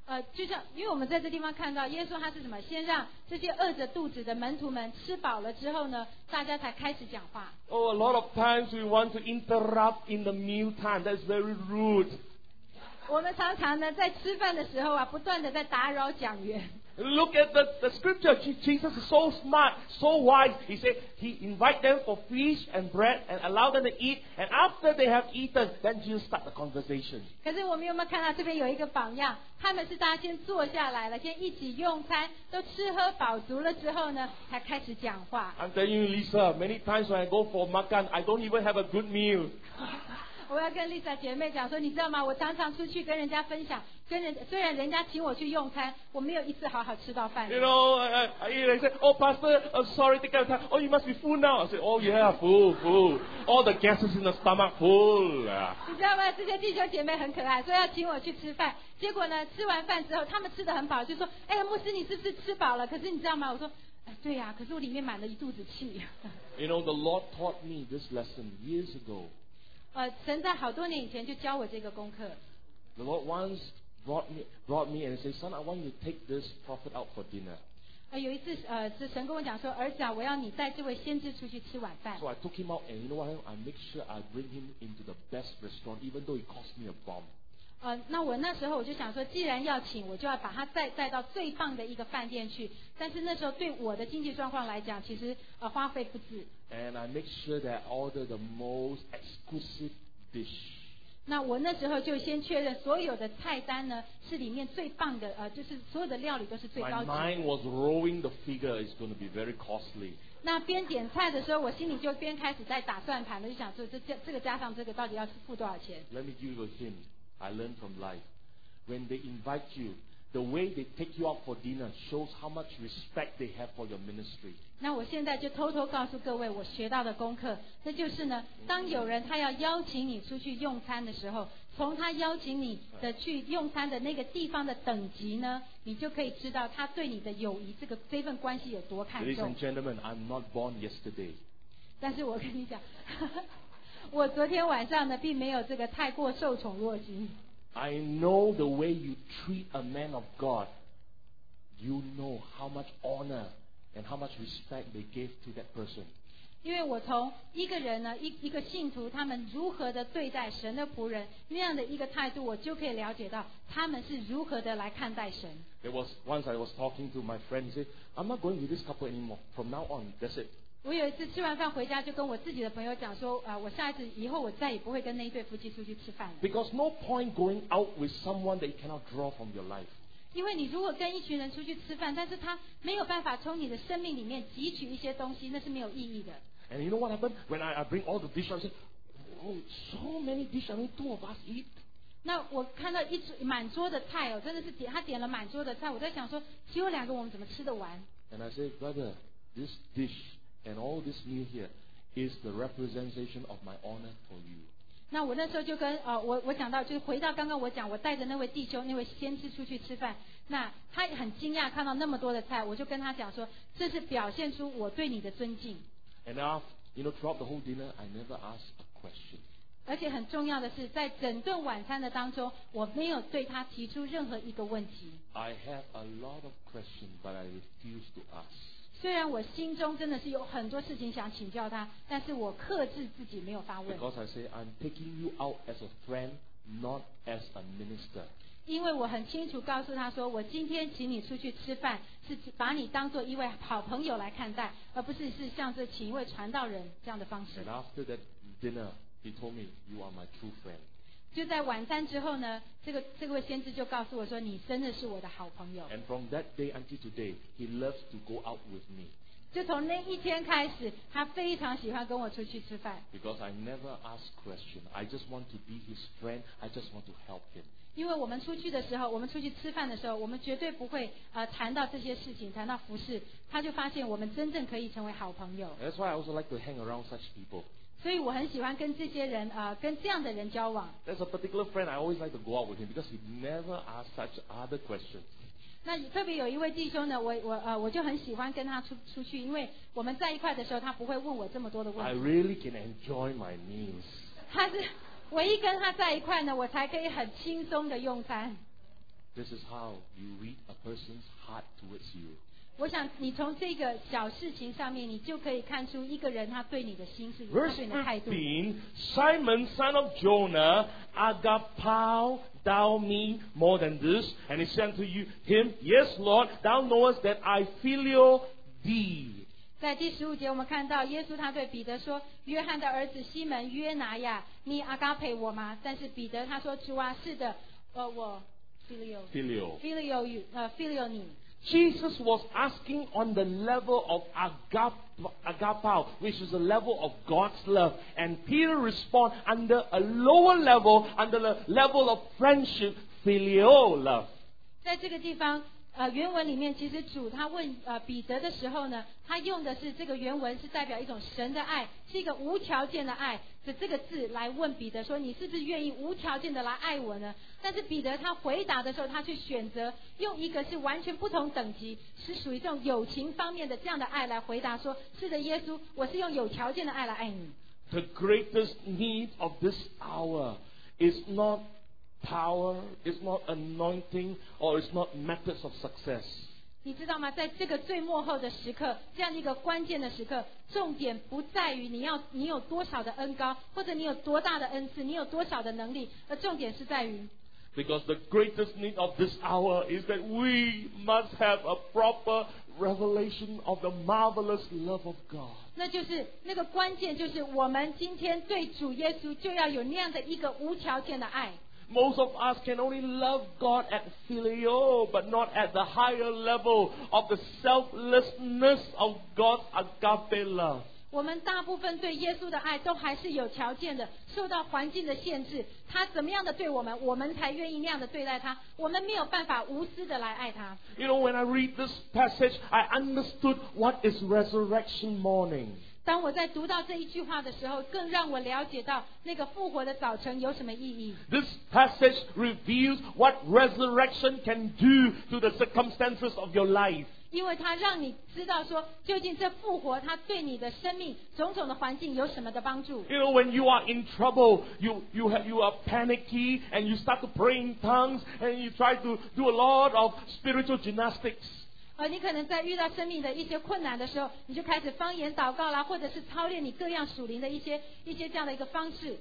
呃，就像因为我们在这地方看到耶稣他是什么？先让这些饿着肚子的门徒们吃饱了之后呢，大家才开始讲话。 Oh, a lot of times we want to interrupt in the meal time. That's very rude. 我们常常呢在吃饭的时候啊，不断的在打扰讲员。 Look at the, the scripture. Jesus is so smart, so wise. He said he invite them for fish and bread and allow them to eat. And after they have eaten, then Jesus start the conversation. 可是我们有没有看到这边有一个榜样？他们是大家先坐下来了，先一起用餐，都吃喝饱足了之后呢，才开始讲话。 I'm telling you, Lisa, many times when I go for makan, I don't even have a good meal. 我要跟 Lisa 姐妹讲说，你知道吗？我常常出去跟人家分享，跟人虽然人家请我去用餐，我没有一次好好吃到饭。 You know, I, I, I said, oh, Pastor, I'm sorry, take your time. Oh, you must be full now. I said, oh, yeah, full, full. All the gases in the stomach full. 你知道吗？这些弟兄姐妹很可爱，说要请我去吃饭。结果呢，吃完饭之后，他们吃得很饱，就说，哎，牧师，你是不是吃饱了？可是你知道吗？我说，哎，对呀、啊，可是我里面满了一肚子气。 You know, the Lord taught me this lesson years ago. 呃，神在好多年以前就教我这个功课。 The Lord once brought me, brought me and said, son, I want you to take this prophet out for dinner. 呃，有一次，呃，是神跟我讲说，儿子啊，我要你带这位先知出去吃晚饭。 So I took him out, and you know what? I make sure I bring him into the best restaurant, even though it cost me a bomb. 呃，那我那时候我就想说，既然要请，我就要把他带带到最棒的一个饭店去。但是那时候对我的经济状况来讲，其实呃花费不止。 And I make sure that I order the most exclusive dish. 那我那时候就先确认所有的菜单呢是里面最棒的，呃，就是所有的料理都是最 My 高级的。 mind was rolling the figure is going to be very costly. 那边点菜的时候，我心里就边开始在打算盘了，就想说这这这个加上这个到底要付多少钱？ Let me give you a hint. I learned from life. When they invite you, the way they take you out for dinner shows how much respect they have for your ministry. 那我现在就偷偷告诉各位，我学到的功课，那就是呢，当有人他要邀请你出去用餐的时候，从他邀请你的去用餐的那个地方的等级呢，你就可以知道他对你的友谊这个这份关系有多看 Ladies 重 and。gentlemen, I'm not born yesterday. 但是我跟你讲，我昨天晚上呢，并没有这个太过受宠若惊。 I know the way you treat a man of God. You know how much honor and how much respect they gave to that person. 因为我从一个人呢，一一个信徒，他们如何的对待神的仆人那样的一个态度，我就可以了解到他们是如何的来看待神。 There was once I was talking to my friend. He said, "I'm not going with this couple anymore. From now on, that's it." 我有一次吃完饭回家，就跟我自己的朋友讲说，啊、呃，我下一次以后我再也不会跟那一对夫妻出去吃饭了。 Because no point going out with someone that you cannot draw from your life. 因为你如果跟一群人出去吃饭，但是他没有办法从你的生命里面汲取一些东西，那是没有意义的。 And you know what happened? When I, I bring all the dishes, I say, "Oh, so many dishes. Only two of us eat." 那我看到一桌满桌的菜哦，真的是点他点了满桌的菜，我在想说，只有两个我们怎么吃得完？ And I say, "Brother, this dish and all this meal here is the representation of my honor for you." 那我那时候就跟呃我我讲到，就是回到刚刚我讲，我带着那位弟兄那位先知出去吃饭，那他很惊讶看到那么多的菜，我就跟他讲说，这是表现出我对你的尊敬。 And now, you know, throughout the whole dinner, I never asked a question. 而且很重要的是，在整顿晚餐的当中，我没有对他提出任何一个问题。 I have a lot of questions, but I refuse to ask. 虽然我心中真的是有很多事情想请教他，但是我克制自己没有发问。 Because I say, I'm taking you out as a friend, not as a minister. 因为我很清楚告诉他说，我今天请你出去吃饭，是把你当做一位好朋友来看待，而不是是像这请一位传道人这样的方式。 And after that dinner, he told me, "You are my true friend." 就在晚餐之后呢，这个这位先知就告诉我说，你真的是我的好朋友。 And from that day until today, he loves to go out with me. 就从那一天开始，他非常喜欢跟我出去吃饭。 Because I never ask question. I just want to be his friend. I just want to help him. 因为我们出去的时候，我们出去吃饭的时候，我们绝对不会呃谈到这些事情，谈到服饰，他就发现我们真正可以成为好朋友。 That's why I also like to hang around such people. 所以我很喜欢跟这些人呃跟这样的人交往。 There's a particular friend I always like to go out with him because he never asks such other questions. 那特别有一位弟兄呢，我我呃我就很喜欢跟他出出去，因为我们在一块的时候，他不会问我这么多的 I 问题。 really can enjoy my meals. 他是唯一跟他在一块呢，我才可以很轻松的用餐。 This is how you read a person's heart towards you. 我想你从这个小事情上面，你就可以看出一个人他对你的心是他 Verse 对你的态度。 fifteen, Simon, son of Jonah, agapao thou me more than this? And he said to you, him, Yes, Lord, thou knowest that I filial thee. 在第十五节，我们看到耶稣他对彼得说：“约翰的儿子西门约拿呀，你阿嘎培我吗？”但是彼得他说：“主啊，是的，呃，我 filial Filial. filial you 呃 filial 你。” Jesus was asking on the level of agap, agapao, which is the level of God's love. And Peter responded under a lower level, under the level of friendship, filial love. 在这个地方，呃，原文里面其实主他问呃彼得的时候呢，他用的是这个原文是代表一种神的爱，是一个无条件的爱的这个字来问彼得说：“你是不是愿意无条件的来爱我呢？”但是彼得他回答的时候，他却选择用一个是完全不同等级，是属于这种友情方面的这样的爱来回答说：“是的，耶稣，我是用有条件的爱来爱你。” The greatest need of this hour is not power, it's not anointing, or it's not methods of success. 你知道吗？在这个最末后的时刻，这样一个关键的时刻，重点不在于你要你有多少的恩膏，或者你有多大的恩赐，你有多少的能力，而重点是在于。 Because the greatest need of this hour is that we must have a proper revelation of the marvelous love of God. 那就是那个关键，就是我们今天对主耶稣就要有那样的一个无条件的爱。 Most of us can only love God at filial, but not at the higher level of the selflessness of God's agape love. 我们大部分对耶稣的爱都还是有条件的，受到环境的限制，他怎么样的对我们，我们才愿意那样的对待他。我们没有办法无私的来爱他。 You know, when I read this passage, I understood what is resurrection morning. 当我在读到这一句话的时候，更让我了解到那个复活的早晨有什么意义。 This passage reveals what resurrection can do to the circumstances of your life. 因为它让你知道说，究竟这复活它对你的生命种种的环境有什么的帮助。 You know, when you are in trouble, you you have, you are panicky and you start to pray in tongues and you try to do a lot of spiritual gymnastics. 而你可能在遇到生命的一些困难的时候，你就开始方言祷告啦，或者是操练你各样属灵的一些一些这样的一个方式。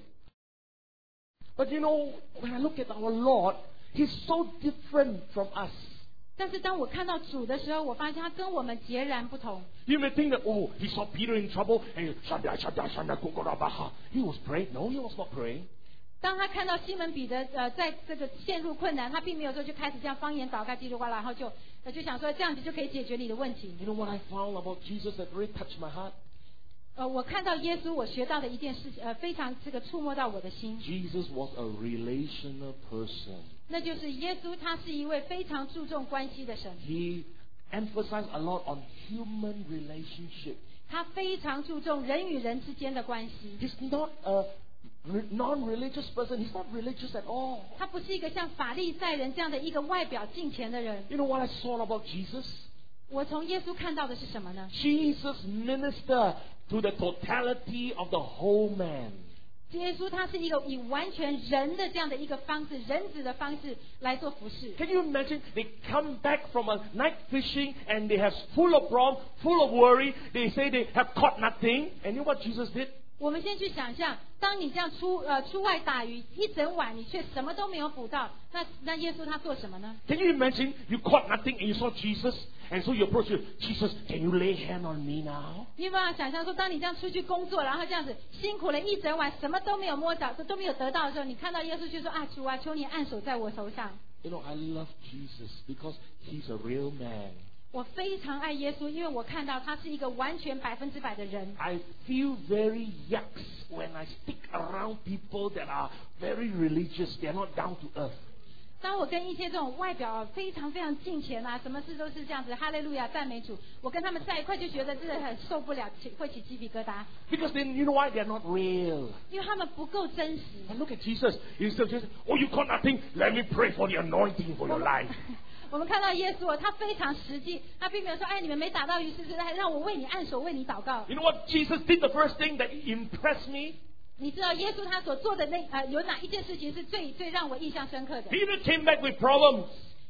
But you know, when I look at our Lord, He's so different from us. 但是当我看到主的时候，我发现他跟我们截然不同。 You may think that, oh, he saw Peter in trouble and shanda, shanda, shanda, kukorabaha. He was praying. No, he was not praying. 当他看到西门彼得呃在这个陷入困难，他并没有说就开始这样方言祷告叽里呱啦，然后就呃就想说这样子就可以解决你的问题。 You know what I found about Jesus that really touched my heart? 呃，我看到耶稣，我学到的一件事情，呃，非常这个触摸到我的心。 Jesus was a relational person. 那就是耶稣，他是一位非常注重关系的神。 He emphasized a lot on human relationship. 他非常注重人与人之间的关系。 He's not a non-religious person. He's not religious at all. 他不是一个像法利赛人这样的一个外表敬虔的人。 You know what I saw about Jesus? 我从耶稣看到的是什么呢？ Jesus ministered to the totality of the whole man. 耶稣他是一个以完全人的这样的一个方式，人子的方式来做服侍。 Can you imagine? They come back from a night fishing and they have full of problem, full of worry. They say they have caught nothing. And you know what Jesus did? 我们先去想象，当你这样出呃出外打鱼一整晚，你却什么都没有捕到，那那耶稣他做什么呢？ Can you imagine? You caught nothing and you saw Jesus, and so you approach him. Jesus, can you lay hand on me now? 你有办法想象说，当你这样出去工作，然后这样子辛苦了一整晚，什么都没有摸着，都都没有得到的时候，你看到耶稣就说啊，主啊，求你按手在我头上。 You know, I love Jesus because he's a real man. 我非常爱耶稣，因为我看到他是一个完全百分之百的人。 I feel very yucks when I stick around people that are very religious. They're not down to earth. 当我跟一些这种外表非常非常敬虔啊，什么事都是这样子，哈利路亚赞美主，我跟他们在一块就觉得真的很受不了，起会起鸡皮疙瘩。 Because then, you know why? They're not real. 因为他们不够真实。 And look at Jesus. He said, oh, you caught nothing? Let me pray for the anointing for your life. 我们看到耶稣，他非常实际，他并没有说，哎，你们没打到鱼，是不是？来，让我为你按手，为你祷告。 You know what Jesus did? The first thing that impressed me? 你知道耶稣他所做的那呃有哪一件事情是最最让我印象深刻的？ Peter came back with problems.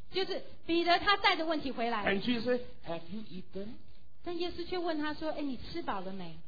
就是彼得他带着问题回来， And Jesus said, have you eaten? 但耶稣却问他说：“哎，你吃饱了没？”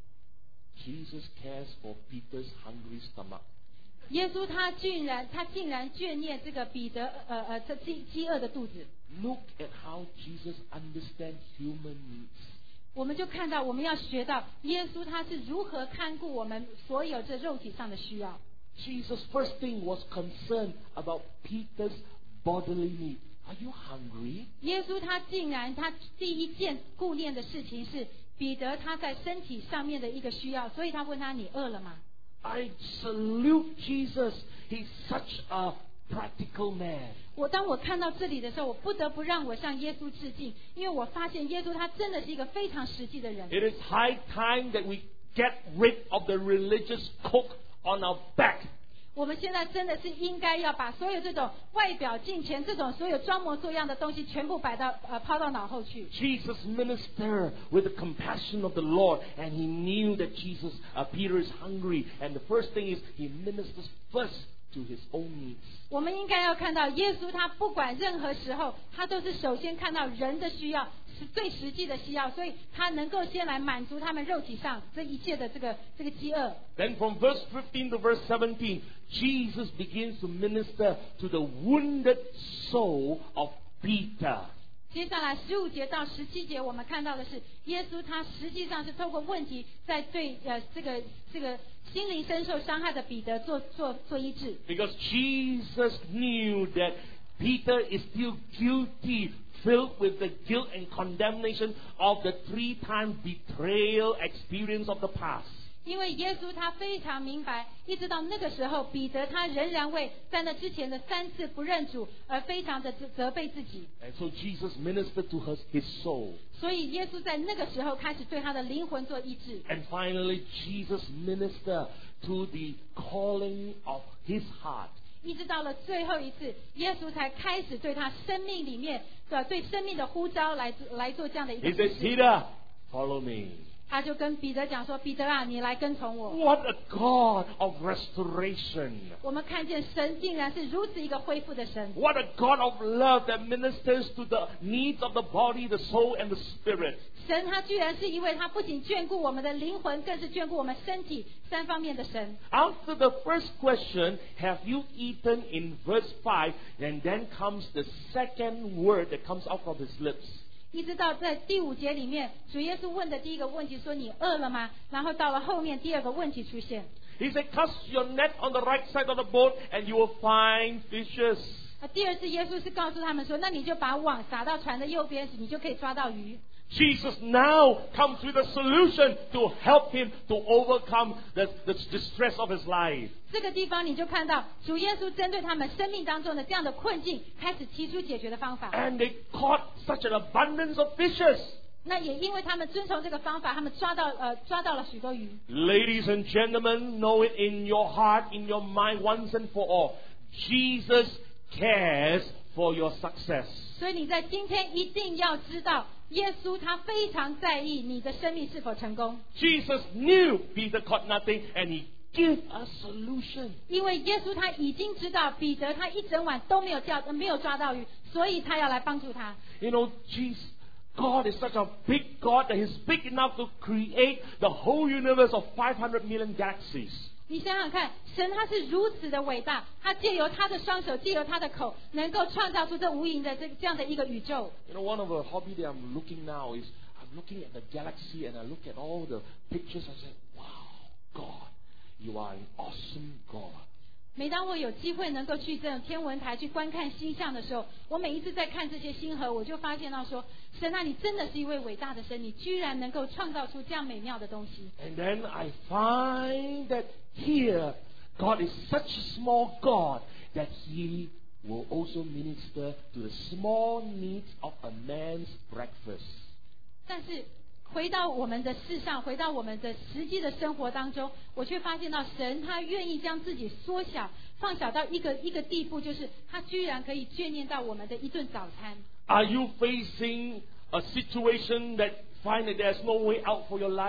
Jesus cares for Peter's hungry stomach. 耶稣他竟然他竟然眷念这个彼得呃呃这饥饥饿的肚子。 Look at how Jesus understands human needs. 我们就看到我们要学到耶稣他是如何看顾我们所有这肉体上的需要。 Jesus' first thing was concerned about Peter's bodily need. Are you hungry? 耶稣他竟然他第一件顾念的事情是彼得他在身体上面的一个需要，所以他问他：“你饿了吗？” I salute Jesus. He's such a practical man. 我当我看到这里的时候，我不得不让我向耶稣致敬，因为我发现耶稣他真的是一个非常实际的人。 It is high time that we get rid of the religious coat on our back. 我们现在真的是应该要把所有这种外表敬虔、这种所有装模作样的东西，全部摆到呃抛到脑后去。 Jesus ministered with the compassion of the Lord, and he knew that Jesus, uh, Peter is hungry, and the first thing is he ministers first to his own needs. 我们应该要看到耶稣，他不管任何时候，他都是首先看到人的需要，是最实际的需要，所以他能够先来满足他们肉体上这一切的这个这个饥饿。 Then from verse fifteen to verse seventeen, Jesus begins to minister to the wounded soul of Peter. 接下来十五节到十七节，我们看到的是耶稣他实际上是透过问题，在对呃这个这个心灵深受伤害的彼得做做做医治。 Because Jesus knew that Peter is still guilty, filled with the guilt and condemnation of the three-time betrayal experience of the past. 因为耶稣他非常明白，一直到那个时候，彼得他仍然为在那之前的三次不认主而非常的责责备自己。 And so Jesus ministered to her, his soul. 所以耶稣在那个时候开始对他的灵魂做医治。 And finally, Jesus ministered to the calling of his heart. 一直到了最后一次，耶稣才开始对他生命里面的对生命的呼召来来做这样的一个 He 指 says, 示。 Peter, follow me. 他就跟彼得讲说：“彼得啊，你来跟从我。” What a God of restoration. 我们看见神竟然是如此一个恢复的神。 What a God of love that ministers to the needs of the body, the soul, and the spirit. 神他居然是一位他不仅眷顾我们的灵魂，更是眷顾我们身体三方面的神。 After the first question, have you eaten, in verse five, and then comes the second word that comes out from his lips. 一直到在第五节里面，主耶稣问的第一个问题说：“你饿了吗？”然后到了后面第二个问题出现。 He said, cast your net on the right side of the boat, and you will find fishes. 那第二次耶稣是告诉他们说：“那你就把网撒到船的右边，你就可以抓到鱼。” Jesus now comes with a solution to help him to overcome the, the distress of his life. 这个地方你就看到主耶稣针对他们生命当中的这样的困境，开始提出解决的方法。 And they caught such an abundance of fishes. 那也因为他们遵从这个方法，他们抓到呃抓到了许多鱼。 Ladies and gentlemen, know it in your heart, in your mind, once and for all. Jesus cares for your success. 所以你在今天一定要知道，耶稣他非常在意你的生命是否成功。 Jesus knew Peter caught nothing, and he gave a solution. 因为耶稣他已经知道彼得他一整晚都没有钓没有抓到鱼，所以他要来帮助他。 You know, Jesus, God is such a big God that He's big enough to create the whole universe of five hundred million galaxies. 你想想看，神他是如此的伟大，他借由他的双手，借由他的口，能够创造出这无垠的这这样的一个宇宙。 You know, one of the hobby that I'm looking now is I'm looking at the galaxy and I look at all the pictures. I say, wow, God, you are an awesome God. 每当我有机会能够去这种天文台去观看星象的时候，我每一次在看这些星河，我就发现到说，神啊，你真的是一位伟大的神，你居然能够创造出这样美妙的东西。 And then I find that here, God is such a small God that He will also minister to the small needs of a man's breakfast. 但是回到我们的世上，回到我们的实际的生活当中，我却发现到神他愿意将自己缩小，放小到一个一个地步，就是他居然可以眷念到我们的一顿早餐。 Are you facing a situation that find that there's no way out for your life?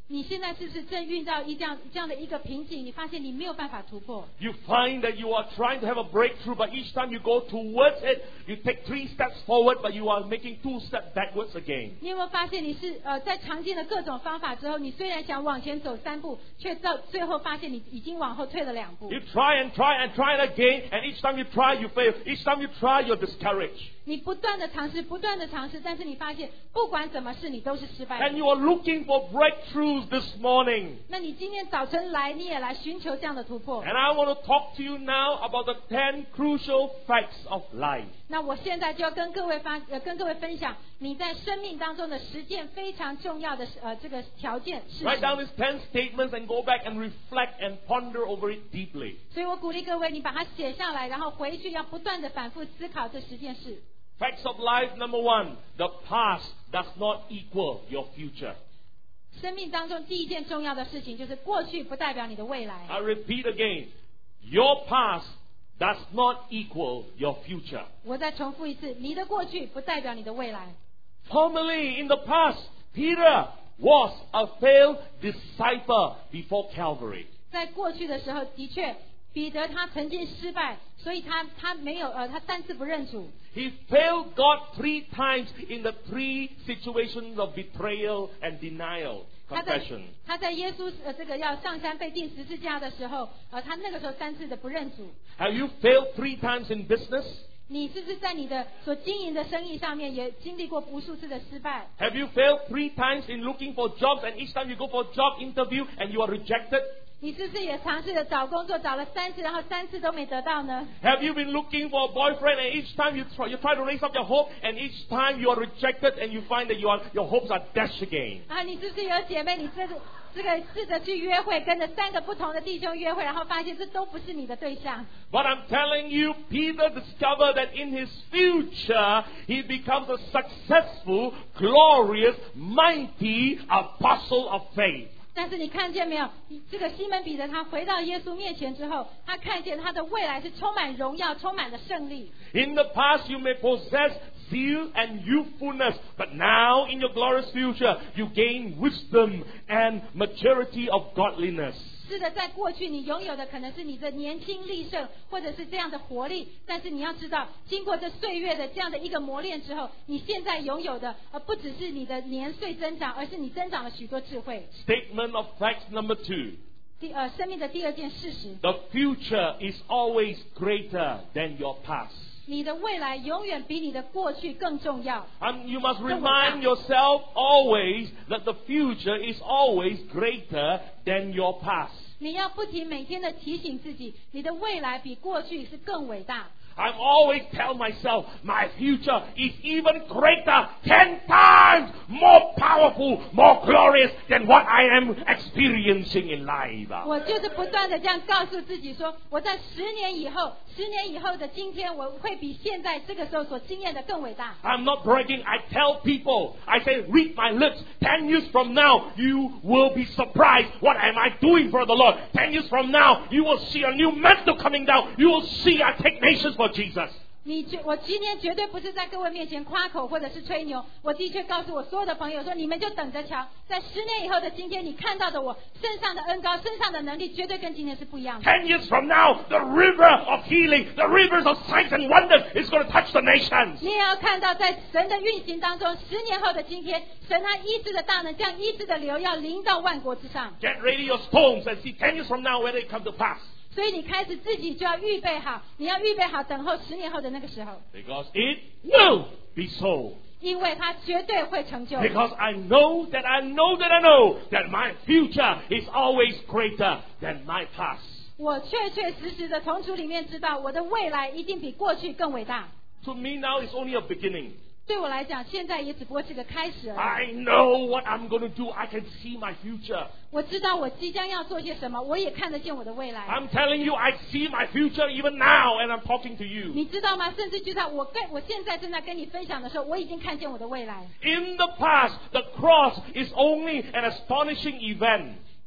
你现在是不是正遇到一这样这样的一个瓶颈？你发现你没有办法突破。 You find that you are trying to have a breakthrough, but each time you go towards it, you take three steps forward, but you are making two steps backwards again. 你有没有发现你是呃在尝尽了各种方法之后，你虽然想往前走三步，却到最后发现你已经往后退了两步。 You try and try and try it again, and each time you try, you fail. Each time you try, you're discouraged. 你不断的尝试，不断的尝试，但是你发现不管怎么试，你都是失败的。 And you are looking for breakthroughs this morning. 那你今天早晨来，你也来寻求这样的突破。 And I want to talk to you now about the ten crucial facts of life. 那我现在就要跟各位发呃跟各位分享你在生命当中的十件非常重要的呃这个条件事 Write 情。 down these ten statements and go back and reflect and ponder over it deeply. 所以我鼓励各位，你把它写下来，然后回去要不断的反复思考这十件事。 Facts of life number one, the past does not equal your future. 生命当中第一件重要的事情就是过去不代表你的未来。 I repeat again, your past does not equal your future. 我再重复一次，你的过去不代表你的未来。 Formerly in the past, Peter was a failed disciple before Calvary. 在过去的时候，的确彼得他曾经失败，所以他他没有呃他三次不认主。 He failed God three times in the three situations of betrayal and denial, 他在 confession. 他在耶稣呃这个要上山被钉十字架的时候，呃他那个时候三次的不认主。 Have you failed three times in business? 你是不是在你的所经营的生意上面也经历过无数次的失败？ Have you failed three times in looking for jobs and each time you go for a job interview and you are rejected? 你是不是也尝试着找工作，找了三次，然后三次都没得到呢？ Have you been looking for a boyfriend and each time you try, you try to raise up your hope and each time you are rejected and you find that you are, your hopes are dashed again? 啊，你是不是有姐妹？你这个这个试着去约会，跟着三个不同的弟兄约会，然后发现这都不是你的对象。 But I'm telling you, Peter discovered that in his future, he becomes a successful, glorious, mighty apostle of faith. 但是你看见没有？这个西门彼得他回到耶稣面前之后，他看见他的未来是充满荣耀、充满了胜利。 In the past, you may possess zeal and youthfulness, but now in your glorious future, you gain wisdom and maturity of godliness. 是的，在过去你拥有的可能是你的年轻力盛，或者是这样的活力，但是你要知道，经过这岁月的这样的一个磨练之后，你现在拥有的，而不只是你的年岁增长，而是你增长了许多智慧。 Statement of facts number two. 第呃，生命的第二件事实， The future is always greater than your past. 你的未来永远比你的过去更重要。 And you must remind yourself always that the future is always greater than your past. 你要不停每天的提醒自己，你的未来比过去是更伟大。 I'm always tell myself my future is even greater, ten times more powerful, more glorious than what I am experiencing in life. 我就是不断的这样告诉自己说，我在十年以后，十年以后的今天，我会比现在这个时候所经验的更伟大。 I'm not bragging. I tell people, I say, read my lips. Ten years from now, you will be surprised. What am I doing for the Lord? Ten years from now, you will see a new mantle coming down. You will see I take nations for Jesus. 你绝我今天绝对不是在各位面前夸口或者是吹牛，我的确告诉我所有的朋友说，你们就等着瞧，在十年以后的今天，你看到的我身上的恩膏、身上的能力，绝对跟今天是不一样的。 Ten years from now, the river of healing, the rivers of signs and wonders is going to touch the nations. 你也要看到，在神的运行当中，十年后的今天，神他医治的大能，这样医治的流要临到万国之上。 Get ready your stones and see ten years from now whether it comes to pass. 所以你开始自己就要预备好，你要预备好等候十年后的那个时候， Because it will be so. 因为它绝对会成就。 Because I know that I know that I know that my future is always greater than my past. 我确确实实的从主里面知道，我的未来一定比过去更伟大。 To me now it's only a beginning. 对我来讲，现在也只不过是个开始而已。 I know what I'm going to do. I can see my future. 我知道我即将要做些什么，我也看得见我的未来。 I'm telling you, I see my future even now and I'm talking to you. 你知道吗？甚至就在我跟我现在正在跟你分享的时候，我已经看见我的未来。 In the past, the cross is only an astonishing event.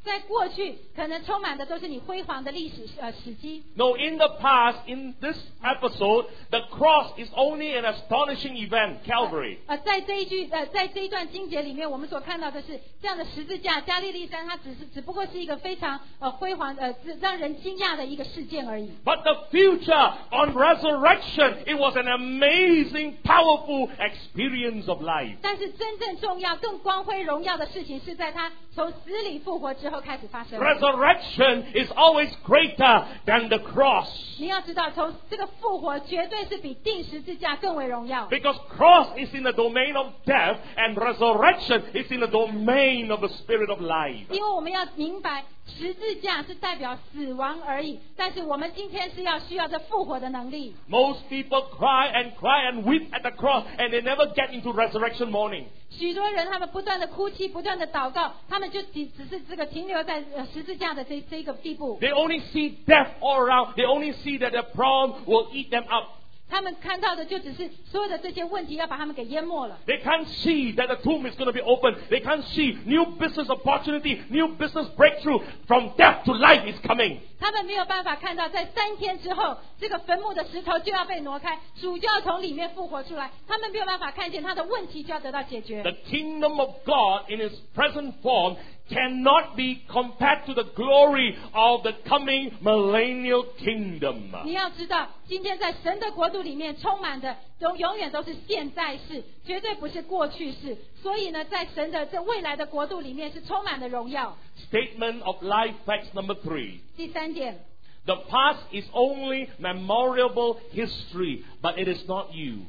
在过去可能充满的都是你辉煌的历史呃史迹。 No, in the past, in this episode, the cross is only an astonishing event, Calvary. 呃，在这一句呃，在这一段经节里面，我们所看到的是这样的十字架，加利利山，它只是只不过是一个非常呃辉煌呃让人惊讶的一个事件而已。 But the future on resurrection, it was an amazing, powerful experience of life. 但是真正重要、更光辉荣耀的事情，是在他从死里复活之后开始发生。 Resurrection is always greater than the cross. 你要知道，从这个复活绝对是比钉十字架更为荣耀。 Because cross is in the domain of death and resurrection is in the domain of the spirit of life. 因为我们要明白，十字架是代表死亡而已，但是我们今天是要需要这复活的能力。 Most people cry and cry and weep at the cross and they never get into resurrection morning. 许多人他们不断的哭泣，不断的祷告，他们就只只是这个停留在呃十字架的这这个地步。 They only see death all around. They only see that the problem will eat them up. 他们看到的就只是所有的这些问题要把他们给淹没了。 They can't see that the tomb is going to be open. They can't see new business opportunity, new business breakthrough from death to life is coming. 他们没有办法看到，在三天之后，这个坟墓的石头就要被挪开，主就要从里面复活出来。他们没有办法看见他的问题就要得到解决。 The kingdom of God in its present form cannot be compared to the glory of the coming millennial kingdom. 你要知道，今天在神的国度里面充满的永永远都是现在式，绝对不是过去式。所以呢，在神的这未来的国度里面是充满了荣耀。 Statement of life facts number three. 第三点， The past is only memorable history, but it is not you.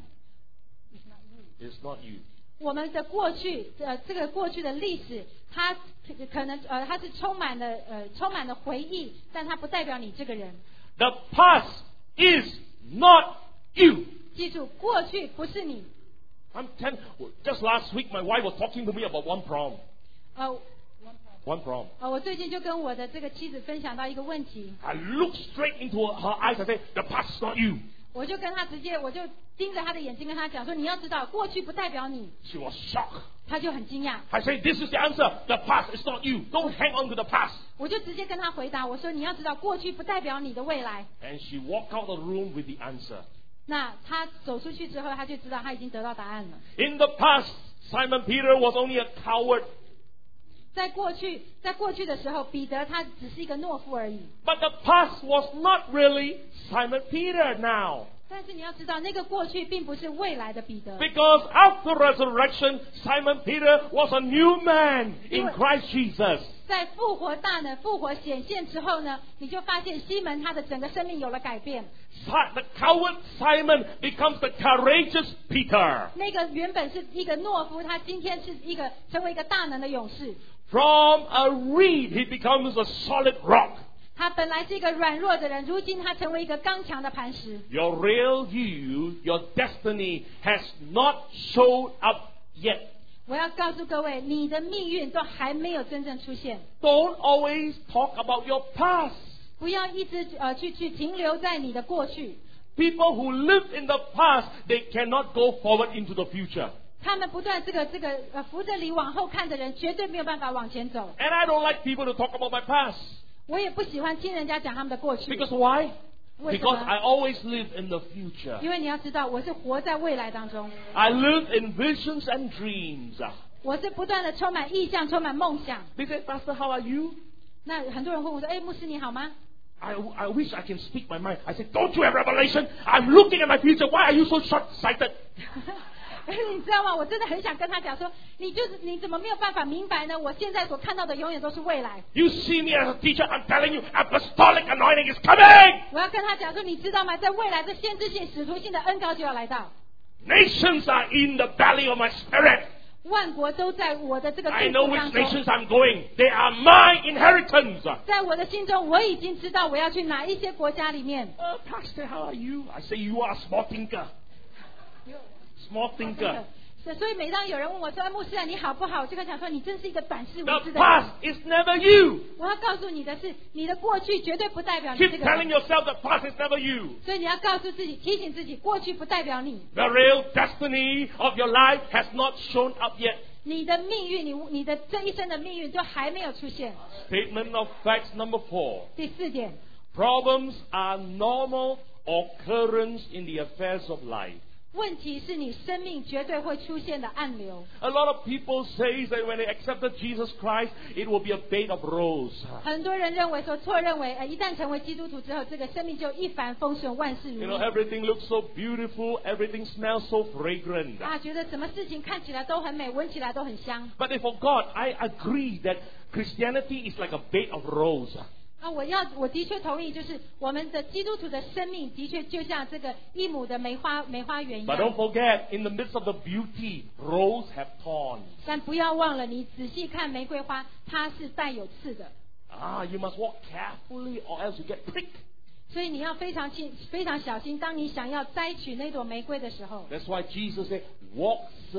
It is not you. 我们的过去，呃，这个过去的历史，它可能呃，它是充满了呃，充满了回忆，但它不代表你这个人。 The past is not you. 记住，过去不是你。 I'm ten. Just last week, my wife was talking to me about one problem. 呃 One problem. 呃，我最近就跟我的这个妻子分享到一个问题， I looked straight into her eyes and said, "The past is not you." 我就跟她直接，我就盯着她的眼睛跟她讲说，你要知道，过去不代表你。 She was shocked. 她就很惊讶， I say, "This is the answer. The past is not you. Don't hang on to the past." 我就直接跟她回答，我说你要知道，过去不代表你的未来。 And she walked out of the room with the answer. 那她走出去之后，她就知道她已经得到答案了。 In the past, Simon Peter was only a coward. 在过去，在过去的时候，彼得他只是一个懦夫而已。 But the past was not really Simon Peter now. 但是你要知道，那个过去并不是未来的彼得， Because after resurrection, Simon Peter was a new man in Christ Jesus. 在复活大能、复活显现之后呢，你就发现西门他的整个生命有了改变。 The coward Simon becomes the courageous Peter. 那个原本是一个懦夫，他今天是一个成为一个大能的勇士。 From a reed, he becomes a solid rock. 他本来是一个软弱的人，如今他成为一个刚强的磐石。 Your real you, your destiny has not showed up yet. 我要告诉各位，你的命运都还没有真正出现。 Don't always talk about your past. 不要一直呃去去停留在你的过去。 People who live in the past, they cannot go forward into the future. 他们不断这个这个呃扶着你往后看的人，绝对没有办法往前走。 And I don't like people to talk about my past. 我也不喜欢听人家讲他们的过去。 Because why? 为什 Because 么？ I always live in the future. 因为你要知道，我是活在未来当中， I live in visions and dreams. 我是不断的充满意象，充满梦想。 They say, Pastor, how are you? 那很多人问我说：“哎，牧师你好吗？” I, I wish I can speak my mind. I said, don't you have revelation? I'm looking at my future. Why are you so short-sighted? 你知道吗？我真的很想跟他讲说，你就是你怎么没有办法明白呢？我现在所看到的永远都是未来。 You see me as a teacher. I'm telling you, apostolic anointing is coming. 我要跟他讲说，你知道吗？在未来的先知性、使徒性的恩膏就要来到。 Nations are in the belly of my spirit. 万国都在我的这个 I 肚 know 腹 which 当中。 nations I'm going. They are my inheritance. 在我的心中，我已经知道我要去哪一些国家里面。 Uh, Pastor, how are you? I say, you are a small thinker. Small thinker. 所以每当有人问我说：“哎，牧师啊，你好不好？”我就跟他讲说：“你真是一个短视无 The 知的人。” past is never you. 我要告诉你的是，你的过去绝对不代表你这 Keep 个 telling 人。 yourself the past is never you. 所以你要告诉自己，提醒自己，过去不代表你。 The real destiny of your life has not shown up yet. 你的命运，你你的这一生的命运都还没有出现。 Statement of facts number four. 第四点， Problems are normal occurrence in the affairs of life. 问题是你生命绝对会出现的暗流。 A lot of people say that when they accepted Jesus Christ, it will be a bed of rose. 很多人认为说错认为，呃，一旦成为基督徒之后，这个生命就一帆风顺，万事如 You 意。 know, everything looks so beautiful, everything smells so fragrant. 啊，觉得什么事情看起来都很美，闻起来都很香。 But they forgot, I agree that Christianity is like a bed of rose. 啊，我要我的确同意，就是我们的基督徒的生命的确就像这个一亩的梅花梅花园一 But 样。 don't forget, in the midst of the beauty, roses have thorns. 但不要忘了，你仔细看玫瑰花，它是带有刺的， Ah, you must walk carefully or else you get pricked. 所以你要非常清非常小心。当你想要摘取那朵玫瑰的时候， That's why Jesus said, walk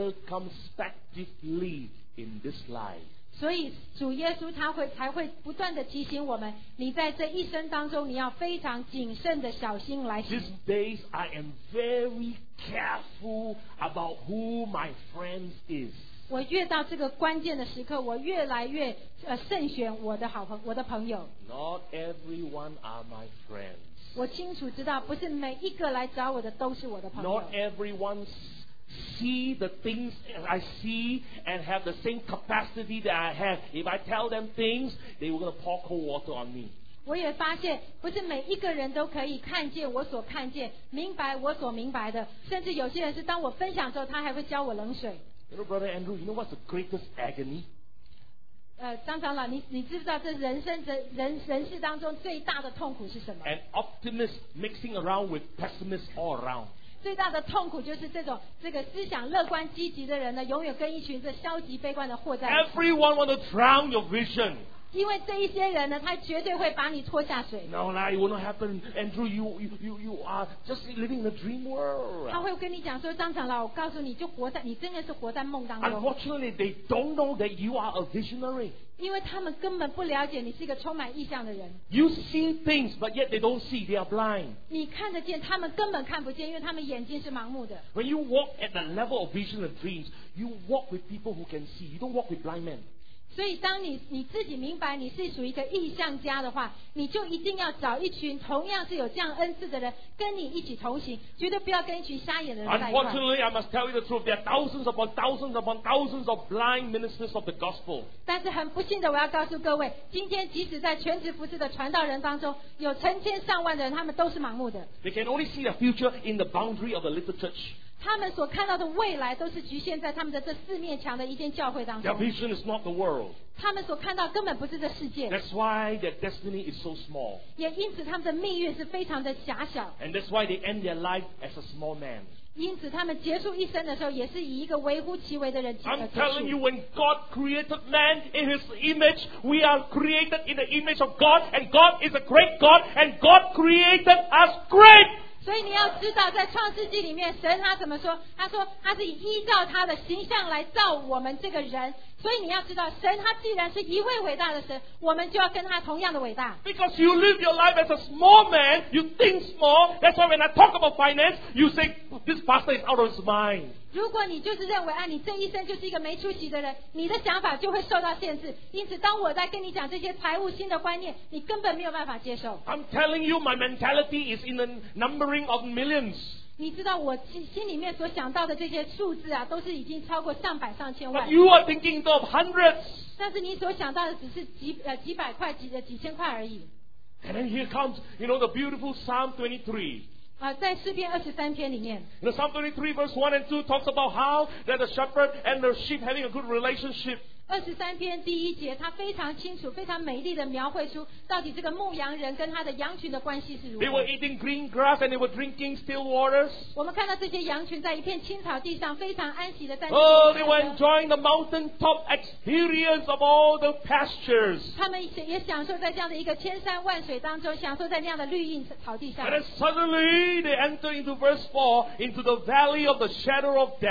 circumspectively in this life. 所以主耶稣他会才会不断的提醒我们，你在这一生当中，你要非常谨慎的小心来行。 These days, I am very careful about who my friends is. 我越到这个关键的时刻，我越来越呃慎选我的好朋我的朋友。 Not everyone are my friends. 我清楚知道，不是每一个来找我的都是我的朋友。 Not everyone see the things I see and have the same capacity that I have. If I tell them things, they were going to pour cold water on me. 我也发现，不是每一个人都可以看见我所看见，明白我所明白的。甚至有些人是当我分享之后，他还会浇我冷水。 You know, Brother Andrew, you know what's the greatest agony? 呃，张长老，你你知不知道这人生的人人世当中最大的痛苦是什么？ An optimist mixing around with pessimists all around. 最大的痛苦就是这种这个思想乐观积极的人呢，永远跟一群这消极悲观的和在一起。 Everyone want to drown your vision. 因为这一些人呢，他绝对会把你拖下水。 No, no, it will not happen. Andrew, you, you, you, you are just living in a dream world. 他会跟你讲说，张长老，我告诉你，就活在你真的是活在梦当中。 Unfortunately, they don't know that you are a visionary. 因为他们根本不了解你是一个充满意象的人。 You see things, but yet they don't see. They are blind. 你看得见，他们根本看不见，因为他们眼睛是盲目的。 When you walk at the level of vision and dreams, you walk with people who can see. You don't walk with blind men. 所以，当你你自己明白你是属于一个意象家的话，你就一定要找一群同样是有这样恩赐的人，跟你一起同行，绝对不要跟一群瞎眼的人在一块。 Unfortunately, I must tell you the truth. There are thousands upon thousands upon thousands of blind ministers of the gospel. 但是很不幸的，我要告诉各位，今天即使在全职服侍的传道人当中，有成千上万的人，他们都是盲目的。 They can only see the future in the boundary of the little church. 他们所看到的未来都是局限在他们的这四面墙的一间教会当 Their 中。 vision is not the world. 他们所看到根本不是这世界， That's why their destiny is so small. 也因此他们的命运是非常的狭小。 And that's why they end their life as a small man. 因此他们结束一生的时候，也是以一个微乎其微的人结 I'm 结 telling you, 束。 when God created man in His image, we are created in the image of God, and God is a great God, and God created us great. 所以你要知道，在创世纪里面，神他怎么说？他说他是依照他的形象来造我们这个人。所以你要知道，神他既然是一位伟大的神，我们就要跟他同样的伟大。 Because you live your life as a small man, you think small. That's why when I talk about finance, you say, this pastor is out of his mind. 如果你就是认为啊，你这一生就是一个没出息的人，你的想法就会受到限制。因此，当我在跟你讲这些财务新的观念，你根本没有办法接受。 I'm telling you, my mentality is in the numbering of millions. 你知道我心心里面所想到的这些数字啊，都是已经超过上百上千万 But。you are thinking of hundreds. 但是你所想到的只是几呃几百块、几呃几千块而已。 And then here comes, you know, the beautiful Psalm twenty-three. 啊、在诗篇二十三篇里面， You know, Psalm twenty-three verse one and two talks about how that the shepherd and the sheep having a good relationship. 二十三篇第一节，它非常清楚、非常美丽的描绘出到底这个牧羊人跟他的羊群的关系是如 They 何 were。eating green grass and they were drinking still waters. 我们看到这些羊群在一片青草地上，非常安息的在那 Oh, 里 they were enjoying the mountaintop experience of all the pastures. 他们也享受在这样的一个千山万水当中，享受在那样的绿荫草地上 And。then suddenly they enter into verse four, into the valley of the shadow of death.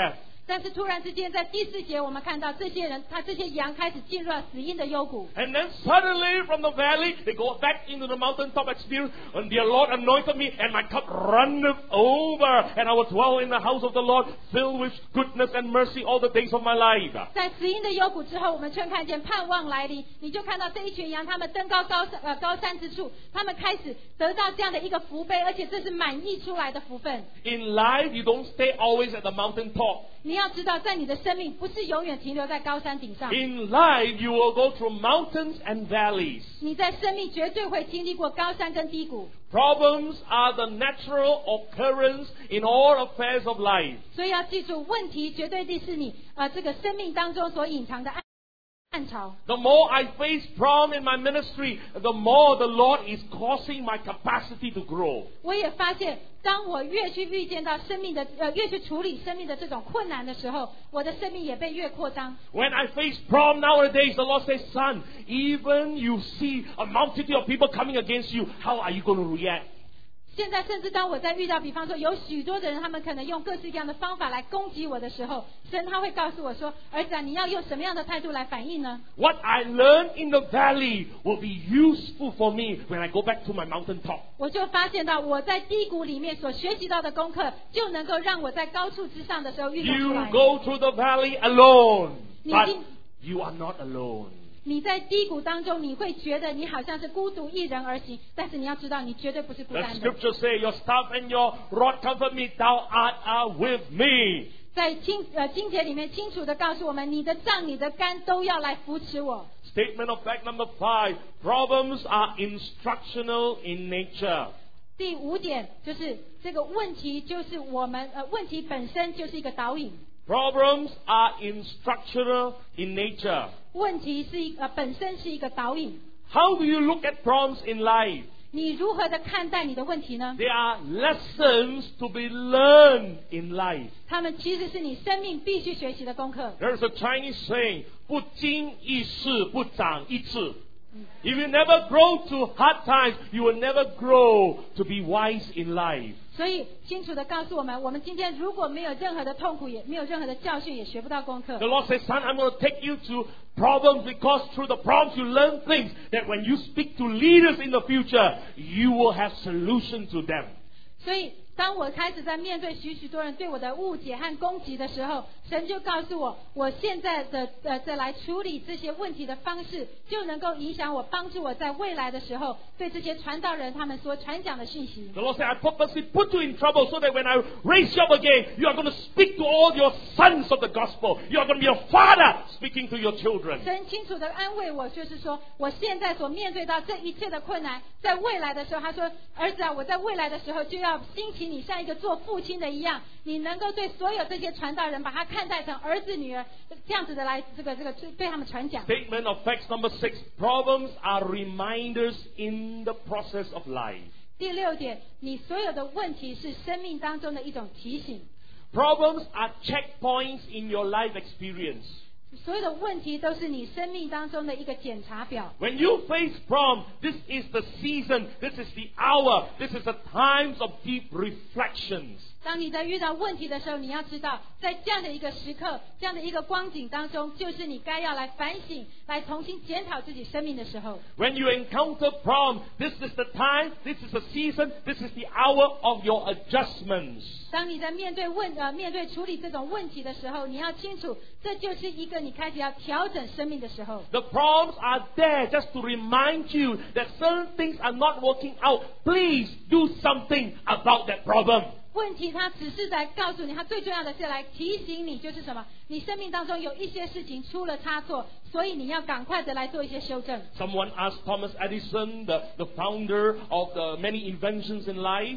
但是突然之间，在第四节我们看到这些人，他这些羊开始进入了死荫的幽谷。 And then suddenly from the valley, they go back into the mountaintop experience. And dear Lord anointed me, and my cup runneth over. And I will dwell in the house of the Lord, filled with goodness and mercy all the days of my life. 在死荫的幽谷之后，我们却看见盼望来临。你就看到这一群羊，他们登高高山呃高山之处，他们开始得到这样的一个福杯，而且这是满溢出来的福分。 In life, you don't stay always at the mountaintop. 你要知道，在你的生命不是永远停留在高山顶上。 In life, you will go through mountains and valleys. 你在生命绝对会经历过高山跟低谷。 Problems are the natural occurrence in all affairs of life. 所以要记住，问题绝对的是你呃这个生命当中所隐藏的暗暗潮。 The more I face problem in my ministry, the more the Lord is causing my capacity to grow. 我也发现，当我越去遇见到生命的呃越去处理生命的这种困难的时候，我的生命也被越扩张。 When I face problem nowadays, the Lord says, son, even you see a multitude of people coming against you, how are you going to react? 现在甚至当我在遇到，比方说有许多的人，他们可能用各式各样的方法来攻击我的时候，神他会告诉我说：“儿子啊，你要用什么样的态度来反应呢？” What I learn in the valley will be useful for me when I go back to my mountaintop. 我就发现到我在低谷里面所学习到的功课，就能够让我在高处之上的时候运用出 You 来。 go through the valley alone, 你 but 今 you are not alone. 你在低谷当中，你会觉得你好像是孤独一人而行，但是你要知道，你绝对不是孤 The 单的。 scripture say, your staff and your rod comfort me, thou art are with me. 在经呃经节里面清楚的告诉我们，你的杖、你的竿都要来扶持我。 Statement of fact number five, problems are instructional in nature. 第五点就是这个问题，就是我们呃问题本身就是一个导引。 Problems are instructional in nature. 问题是一呃本身是一个导引。 How do you look at problems in life? 你如何的看待你的问题呢？ They are lessons to be learned in life. 他们其实是你生命必须学习的功课。 There's a Chinese saying, 不经一事不长一智. If you never grow through hard times, you will never grow to be wise in life. 所以清楚的告诉我们，我们今天如果没有任何的痛苦，也没有任何的教训，也学不到功课。 The Lord says, son, I'm going to take you to problems because through the problems you learn things that when you speak to leaders in the future, you will have solution to them. 所以当我开始在面对许许多人对我的误解和攻击的时候，神就告诉我，我现在的呃在来处理这些问题的方式，就能够影响我，帮助我在未来的时候对这些传道人他们所传讲的讯息。 The Lord said, I purposely put you in trouble so that when I raise you up again, you are going to speak to all your sons of the gospel. You are going to be a father speaking to your children. 神清楚的安慰我，就是说，我现在所面对到这一切的困难，在未来的时候，他说，儿子啊，我在未来的时候就要兴起你像一个做父亲的一样，你能够对所有这些传道人，把他看待成儿子女儿，这样子的来这个这个对他们传讲。 Statement of facts number six. Problems are reminders in the process of life. 第六点，你所有的问题是生命当中的一种提醒， Problems are checkpoints in your life experience. 所有的问题都是你生命当中的一个检查表。 When you face problem, this is the season, this is the hour, this is the times of deep reflections. 当你在遇到问题的时候，你要知道，在这样的一个时刻，这样的一个光景当中，就是你该要来反省、来重新检讨自己生命的时候。 When you encounter problem, this is the time, this is the season, this is the hour of your adjustments. 当你在面对问呃面对处理这种问题的时候，你要清楚，这就是一个你开始要调整生命的时候。 The problems are there just to remind you that certain things are not working out. Please do something about that problem. 问题它只是在告诉你，它最重要的是来提醒你，就是什么？你生命当中有一些事情出了差错，所以你要赶快的来做一些修正。 Someone asked Thomas Edison, the, the founder of the many inventions in life.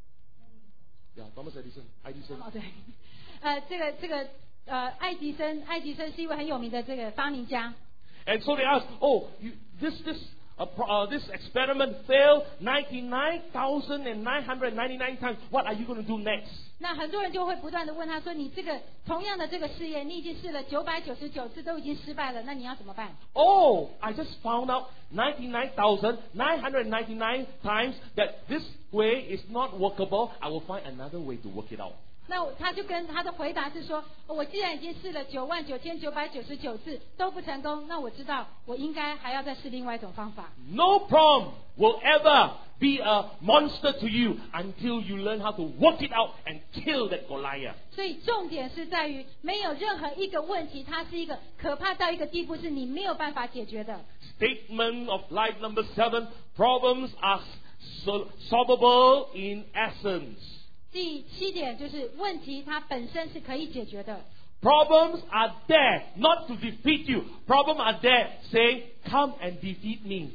Yeah, Thomas Edison. Edison. 哦，对，呃，这个这个呃，爱迪生，爱迪生是一位很有名的这个发明家。 And so they asked, oh, you, this, this, uh, pro- uh, this experiment failed ninety-nine thousand nine hundred ninety-nine times. What are you going to do next? 那很多人就会不断的问他说：“你这个同样的这个试验，你已经试了九百九十九次都已经失败了，那你要怎么办？” Oh, I just found out ninety-nine thousand nine hundred ninety-nine times that this way is not workable. I will find another way to work it out. 那他就跟他的回答是说，我既然已经试了九万九千九百九十九次都不成功，那我知道我应该还要再试另外一种方法。 No prom will ever be a monster to you until you learn how to work it out and kill that Goliath. 所以重点是在于，没有任何一个问题，它是一个可怕到一个地步，是你没有办法解决的。 Statement of life number seven: problems are sol- solvable in essence. 第七点就是问题，它本身是可以解决的。 Problems are there not to defeat you. Problems are there saying, "Come and defeat me."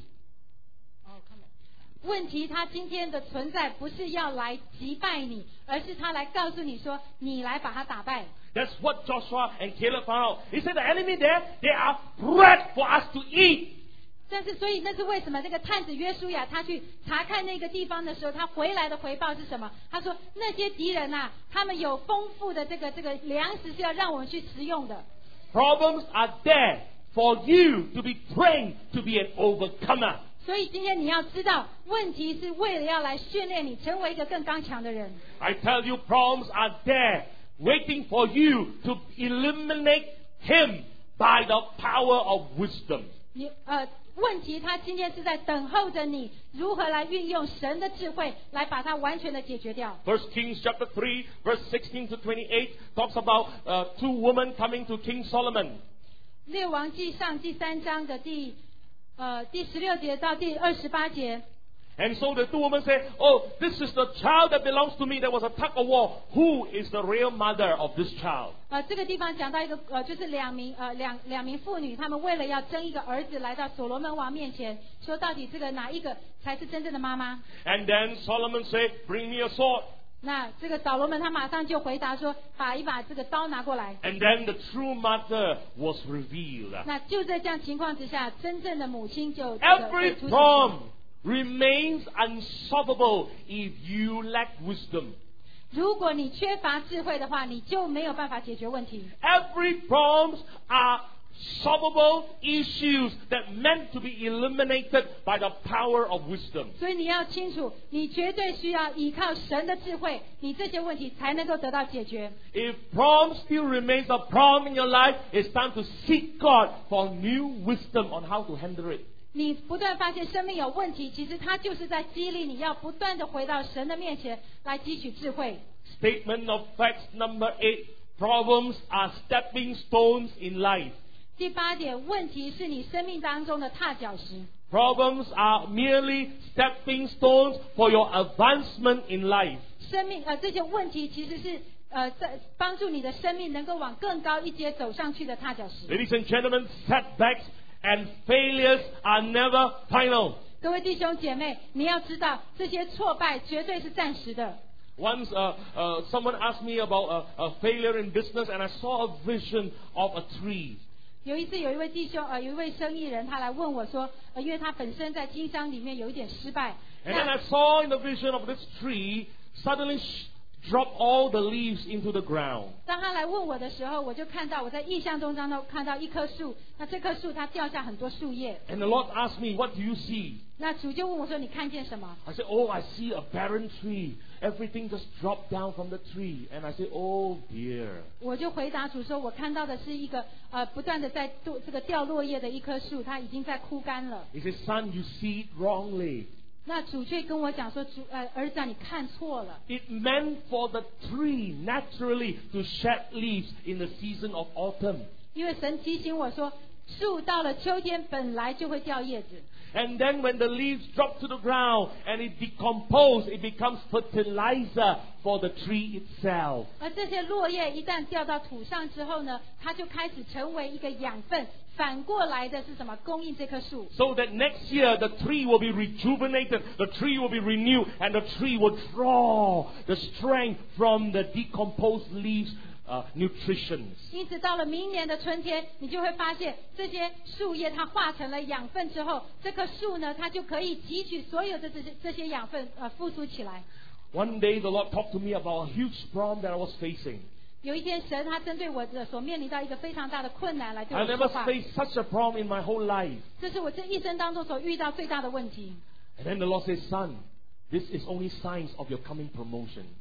问题它今天的存在不是要来击败你，而是它来告诉你说，你来把它打败。 That's what Joshua and Caleb found out. He said, "The enemy there, they are bread for us to eat." 但是，所以那是为什么这个探子约书亚他去查看那个地方的时候，他回来的回报是什么？他说那些敌人啊，他们有丰富的这个这个粮食是要让我们去食用的。 Problems are there for you to be trained to be an overcomer. 所以今天你要知道，问题是为了要来训练你成为一个更刚强的人。 I tell you, problems are there waiting for you to eliminate him by the power of wisdom. 你呃。问题它今天是在等候着你如何来运用神的智慧来把它完全的解决掉。 First Kings chapter three verse sixteen to twenty-eight talks about uh, two women coming to King Solomon. 列王记上第三章的第呃第十六节到第二十八节。 And so the two women say, "Oh, this is the child that belongs to me. There was a tug of war. Who is the real mother of this child?" 呃，这个地方讲到一个呃，就是两名呃两两名妇女，她们为了要争一个儿子，来到所罗门王面前，说到底这个哪一个才是真正的妈妈 ？And then Solomon said, "Bring me a sword." 那这个扫罗门他马上就回答说，把一把这个刀拿过来。 And then the true mother was revealed. 那就在这样情况之下，真正的母亲就 Every problem remains unsolvable if you lack wisdom. 如果你缺乏智慧的话，你就没有办法解决问题。 Every problems are solvable issues that meant to be eliminated by the power of wisdom. 所以你要清楚，你绝对需要依靠神的智慧，你这些问题才能够得到解决。 If problem still remains a problem in your life, it's time to seek God for new wisdom on how to handle it. 你不断发现生命有问题，其实它就是在激励你要不断的回到神的面前来汲取智慧。 Statement of facts number eight: problems are stepping stones in life. 第八点，问题是你生命当中的踏脚石。 Problems are merely stepping stones for your advancement in life. 生命呃，这些问题其实是呃，在帮助你的生命能够往更高一阶走上去的踏脚石。 Ladies and gentlemen, setbacks and failures are never final. 各位弟兄姐妹，你要知道，这些挫败绝对是暂时的。 Once uh, uh, someone asked me about a, a failure in business, and I saw a vision of a tree. 有一次，有一位弟兄呃，有一位生意人，他来问我说，呃，因为他本身在经商里面有一点失败。 And then I saw in the vision of this tree suddenly drop all the leaves into the ground. 当他来问我的时候，我就看到我在意象中当中看到一棵树，那这棵树它掉下很多树叶。 And the Lord asked me, "What do you see?" 那主就问我说：“你看见什么？” I said, "Oh, I see a barren tree. Everything just dropped down from the tree." And I said, "Oh dear." 我就回答主说：“我看到的是一个呃不断的在这个掉落叶的一棵树，它已经在枯干了。” He said, "Son, you see it wrongly." 那主却跟我讲说：“主呃儿子啊，你看错了。” It meant for the tree naturally to shed leaves in the season of autumn. 因为神提醒我说，树到了秋天本来就会掉叶子。 And then when the leaves drop to the ground and it decomposes, it becomes fertilizer for the tree itself. 而这些落叶一旦掉到土上之后呢，它就开始成为一个养分。反过来的是什么？供应这棵树。 So that next year the tree will be rejuvenated, the tree will be renewed, and the tree will draw the strength from the decomposed leaves. Uh, nutrition. 因此，到了明年的春天，你就会发现这些树叶它化成了养分之后，这棵树呢，它就可以汲取所有的这些这些养分，呃，复苏起来。 One day, the Lord talked to me about a huge problem that I was facing. 有一天，神他针对我的所面临到一个非常大的困难来对 I 我 never 说话。 faced such a problem in my whole life. 这是我这一生当中所遇到最大的问题。 And then the Lord says, "Son, this is only signs of your coming promotion."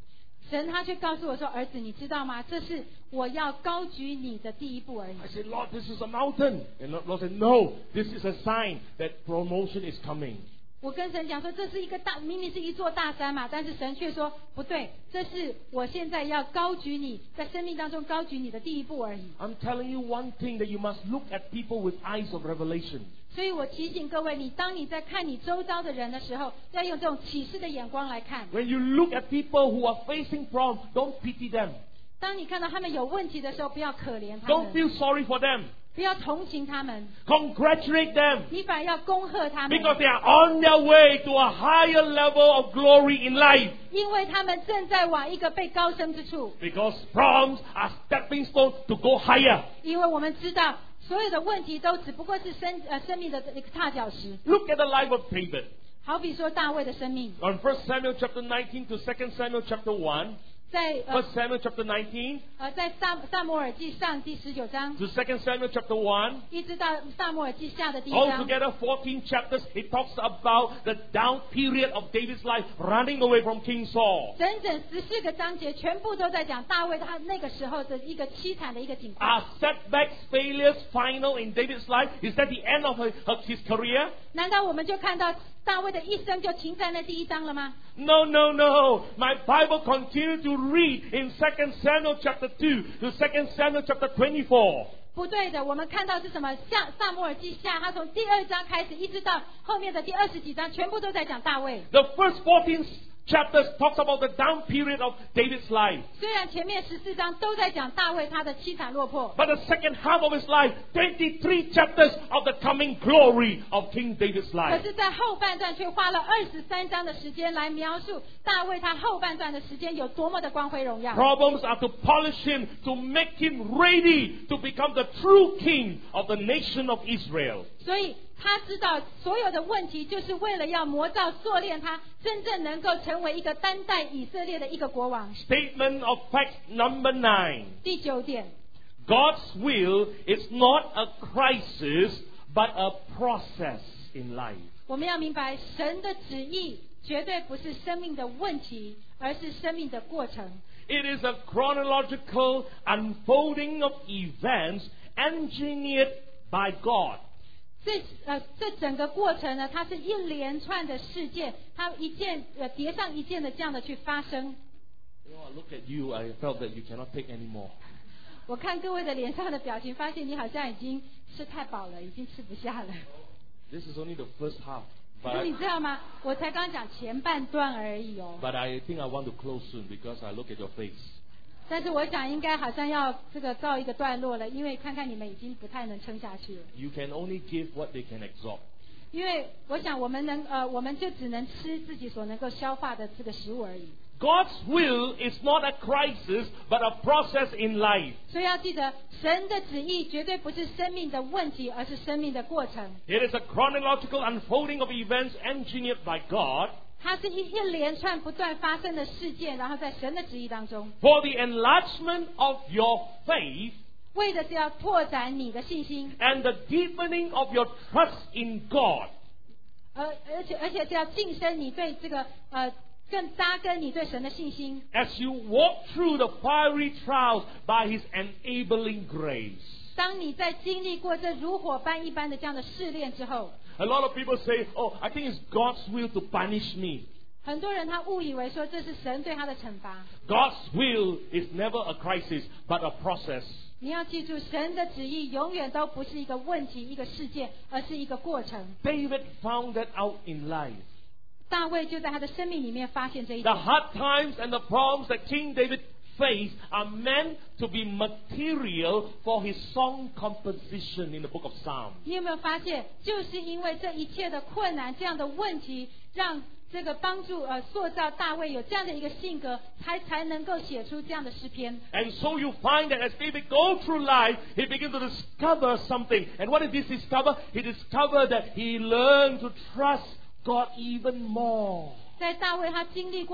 神他却告诉我说：“儿子，你知道吗？这是我要高举你的第一步而已。” I said, Lord, this is a mountain. And Lord said, no, this is a sign that promotion is coming. 我跟神讲说，这是一个大，明明是一座大山嘛，但是神却说不对，这是我现在要高举你，在生命当中高举你的第一步而已。 I'm telling you one thing, that you must look at people with eyes of revelation. 所以我提醒各位，你当你在看你周遭的人的时候，要用这种启示的眼光来看。 When you look at people who are facing problems, don't pity them. 当你看到他们有问题的时候，不要可怜他 Don't 们， feel sorry for them. 不要同情他们， Congratulate them. 你反而要恭贺他们， Because they are on their way to a higher level of glory in life. 因为他们正在往一个被高升之处。 Because problems are stepping stones to go higher. 因为我们知道，所有的问题都只不过是生呃生命的一个踏脚石。 Look at the life of David. 好比说大卫的生命， On First Samuel chapter nineteen to Second Samuel chapter one. 在呃 First Samuel chapter nineteen 呃在萨萨摩尔记上第十九章， to Second Samuel chapter one. 一直到萨摩尔记下的第一章， Altogether fourteen chapters, it talks about the down period of David's life, running away from King Saul. 整整十四个章节，全部都在讲大卫他那个时候的一个凄惨的一个景况。 Are setbacks, failures final in David's life? Is that the end of his, of his career? 难道我们就看到大卫的一生就停在那第一章了吗？ No, no, no. My Bible continued to read in Second Samuel chapter two to Second Samuel chapter twenty-four. 不对的，我们看到是什么？下萨摩尔记下，他从第二章开始，一直到后面的第二十几章，全部都在讲大卫。 The first fourteen chapters talks about the down period of David's life. 虽然前面十四章都在讲大卫他的凄惨落魄， But the second half of his life, twenty-three chapters of the coming glory of King David's 可 life. 是，在后半段却花了二十三章的时间来描述大卫他后半段的时间有多么的光辉荣耀。 Problems are to polish him, to make him ready to become the true king of the nation of Israel. 所以他知道所有的问题就是为了要磨造塑炼他，真正能够成为一个担待以色列的一个国王。 Statement of fact number nine. 第九点， God's will is not a crisis, but a process in life. 我们要明白神的旨意绝对不是生命的问题，而是生命的过程。 It is a chronological unfolding of events engineered by God. 这呃这整个过程呢，它是一连串的事件，它一件呃叠上一件的这样的去发生。 You know, I look at you, I felt that you cannot take anymore. 我看各位的脸上的表情，发现你好像已经吃太饱了，已经吃不下了。 This is only the first half. 可 But 是 I, 你知道吗？我才刚讲前半段而已哦。 but I think I want to close soon because I look at your face. 但是我想应该好像要这个告一个段落了，因为看看你们已经不太能撑下去了。 You can only give what they can absorb. 因为我想我们能呃，我们就只能吃自己所能够消化的这个食物而已。 God's will is not a crisis, but a process in life. 所以要记得，神的旨意绝对不是生命的问题，而是生命的过程。 It is a chronological unfolding of events engineered by God 它是一一连串不断发生的事件，然后在神的旨意当中， for the enlargement of your faith 为的是要拓展你的信心， and the deepening of your trust in God. 而而且而且是要晋升你对这个呃更扎根你对神的信心。 As you walk through the fiery trials by His enabling grace. 当你在经历过这如火般一般的这样的试炼之后， A lot of people say, oh, I think it's God's will to punish me. 很多人他误以为说这是神对他的惩罚。 God's will is never a crisis, but a process. 你要记住，神的旨意永远都不是一个问题、一个事件，而是一个过程。 David found that out in life. 大卫就在他的生命里面发现这一 The 点。 hard times and the problems that King David faced are meant to be material for his song composition in the book of Psalms. 你有没有发现，就是因为这一切的困难、这样的问题，让这个帮助呃塑造大卫有这样的一个性格，才才能够写出这样的诗篇。 And so you find that as David goes through life, he begins to discover something. And what did he discover? He discovered that he learned to trust God even more. 在大卫他经历过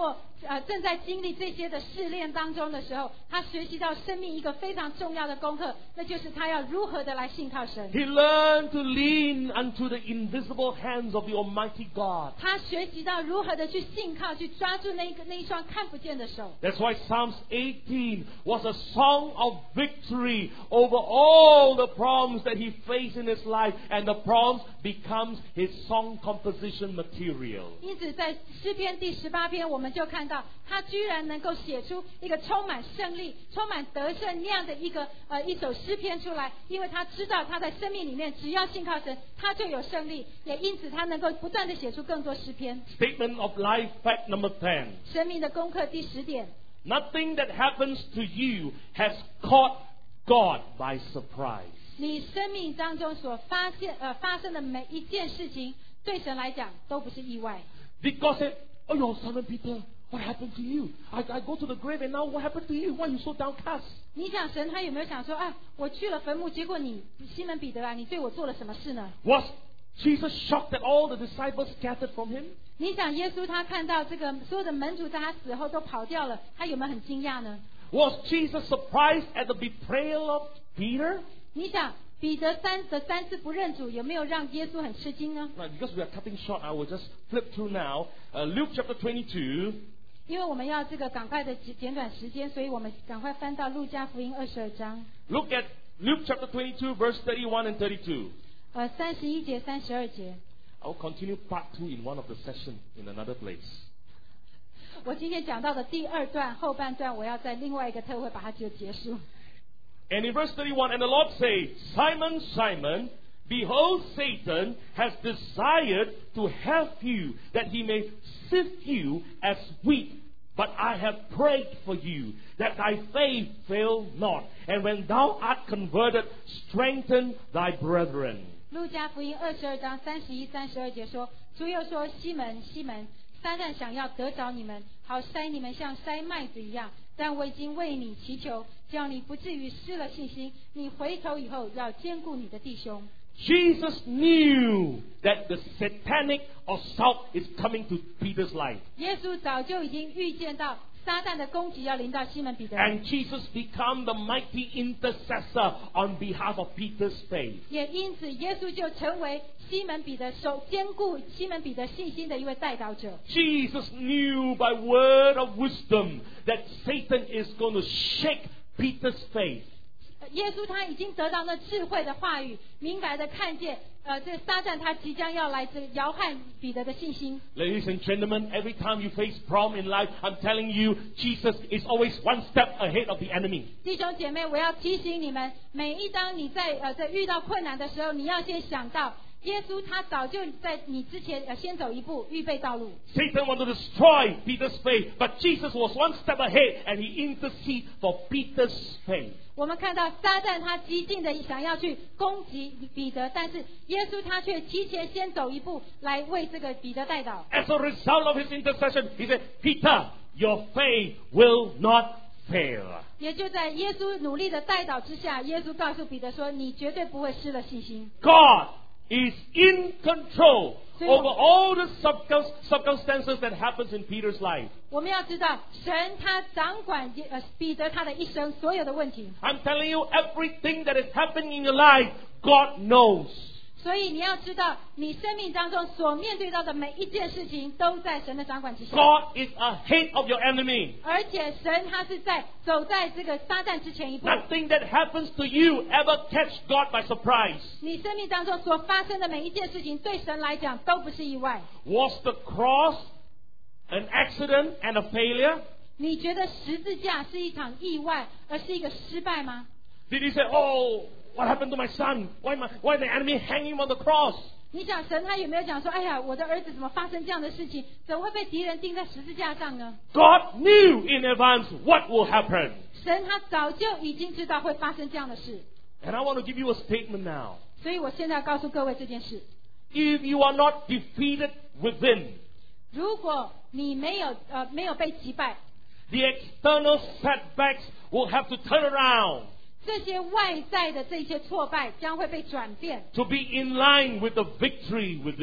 呃正在经历这些的试炼当中的时候，他学习到生命一个非常重要的功课，那就是他要如何的来信靠神。 He learned to lean unto the invisible hands of the Almighty God. 他学习到如何的去信靠，去抓住那一个那一双看不见的手。 That's why Psalms eighteen was a song of victory over all the problems that he faced in his life, and the problems becomes his song composition material. 因此在诗篇第十八篇，我们就看到他居然能够写出一个充满胜利、充满得胜那样的一个呃一首诗篇出来，因为他知道他在生命里面只要信靠神，他就有胜利，也因此他能够不断的写出更多诗篇。 Statement of life fact number ten. 生命的功课第十点， Nothing that happens to you has caught God by surprise. 你生命当中所发现呃发生的每一件事情，对神来讲都不是意外。 Did God say, "Oh, your Simon Peter, what happened to you? I, I go to the grave and now what happened to you? Why are you so downcast?" 你想神他有没有想说，啊，我去了坟墓，结果你西门彼得啊，你对我做了什么事呢？ Was Jesus shocked that all the disciples scattered from him? 你想耶稣他看到这个所有的门徒在他死后都跑掉了，他有没有很惊讶呢？ Was Jesus surprised at the betrayal of Peter? 你想彼得三的三次不认主，有没有让耶稣很吃惊呢？ Right, because we are cutting short, I will just flip through now. Uh, Luke chapter twenty-two. 因为我们要这个赶快的简短时间，所以我们赶快翻到路加福音二十二章， Look at Luke chapter twenty-two, verse thirty-one and thirty-two. 呃，三十一节、三十二节。 I will continue part two in one of the sessions in another place. 我今天讲到的第二段后半段，我要在另外一个特会把它就结束。 And in verse thirty-one, and the Lord said, "Simon, Simon, behold, Satan has desired to have you, that he may sift you as wheat. But I have prayed for you, that thy faith fail not. And when thou art converted, strengthen thy brethren." 路加福音二十二章三十一、三十二节说：“主又说，西门，西门，撒旦想要得着你们，好筛你们像筛麦子一样。但我已经为你祈求，叫你不至于失了信心。你回头以后，要兼顾你的弟兄。” Jesus knew that the satanic assault is coming to Peter's life. 耶稣早就已经预见到撒旦的攻击要临到西门彼得， And Jesus became the mighty intercessor on behalf of Peter's faith. 也因此耶稣就成为西门彼得手兼顾西门彼得信心的一位代祷者。 Jesus knew by word of wisdom that Satan is going to shake Peter's faith. 耶稣他已经得到那智慧的话语，明白的看见，呃，这撒旦他即将要来这摇撼彼得的信心。 Ladies and gentlemen, every time you face problem in life, I'm telling you, Jesus is always one step ahead of the enemy. 弟兄姐妹，我要提醒你们，每一当你在呃在遇到困难的时候，你要先想到。耶稣他早就在你之前呃先走一步，预备道路。 Satan wanted to destroy Peter's faith, but Jesus was one step ahead and he interceded for Peter's faith. 我们看到撒旦他激进的想要去攻击彼得，但是耶稣他却提前先走一步，来为这个彼得代祷。 As a result of his intercession, he said, "Peter, your faith will not fail." 也就在耶稣努力的代祷之下，耶稣告诉彼得说：“你绝对不会失了信心。” God is in control 所以我- over all the circum- circumstances that happens in Peter's life. 我们要知道，神他掌管呃彼得他的一生所有的问题， I'm telling you, everything that is happening in your life, God knows. 所以你要知道，你生命当中所面对到的每一件事情都在神的掌管之下。 God is ahead of your enemy. 而且神他是在走在这个撒旦之前一步。 Nothing that happens to you ever catch God by surprise. 你生命当中所发生的每一件事情，对神来讲都不是意外。 Was the cross an accident and a failure? 你觉得十字架是一场意外，而是一个失败吗？ Did he say, "Oh, what happened to my son? Why, my, why the enemy hanging him on the cross?" 你想神他有没有讲说，哎呀，我的儿子怎么发生这样的事情，怎么会被敌人钉在十字架上呢？ God knew in advance what will happen. 神他早就已经知道会发生这样的事， And I want to give you a statement now. 所以我现在要告诉各位这件事： If you are not defeated within, 如果你没有呃没有被击败， the external setbacks will have to turn around 这些外在的这些挫败将会被转变， to be in line with the victory within.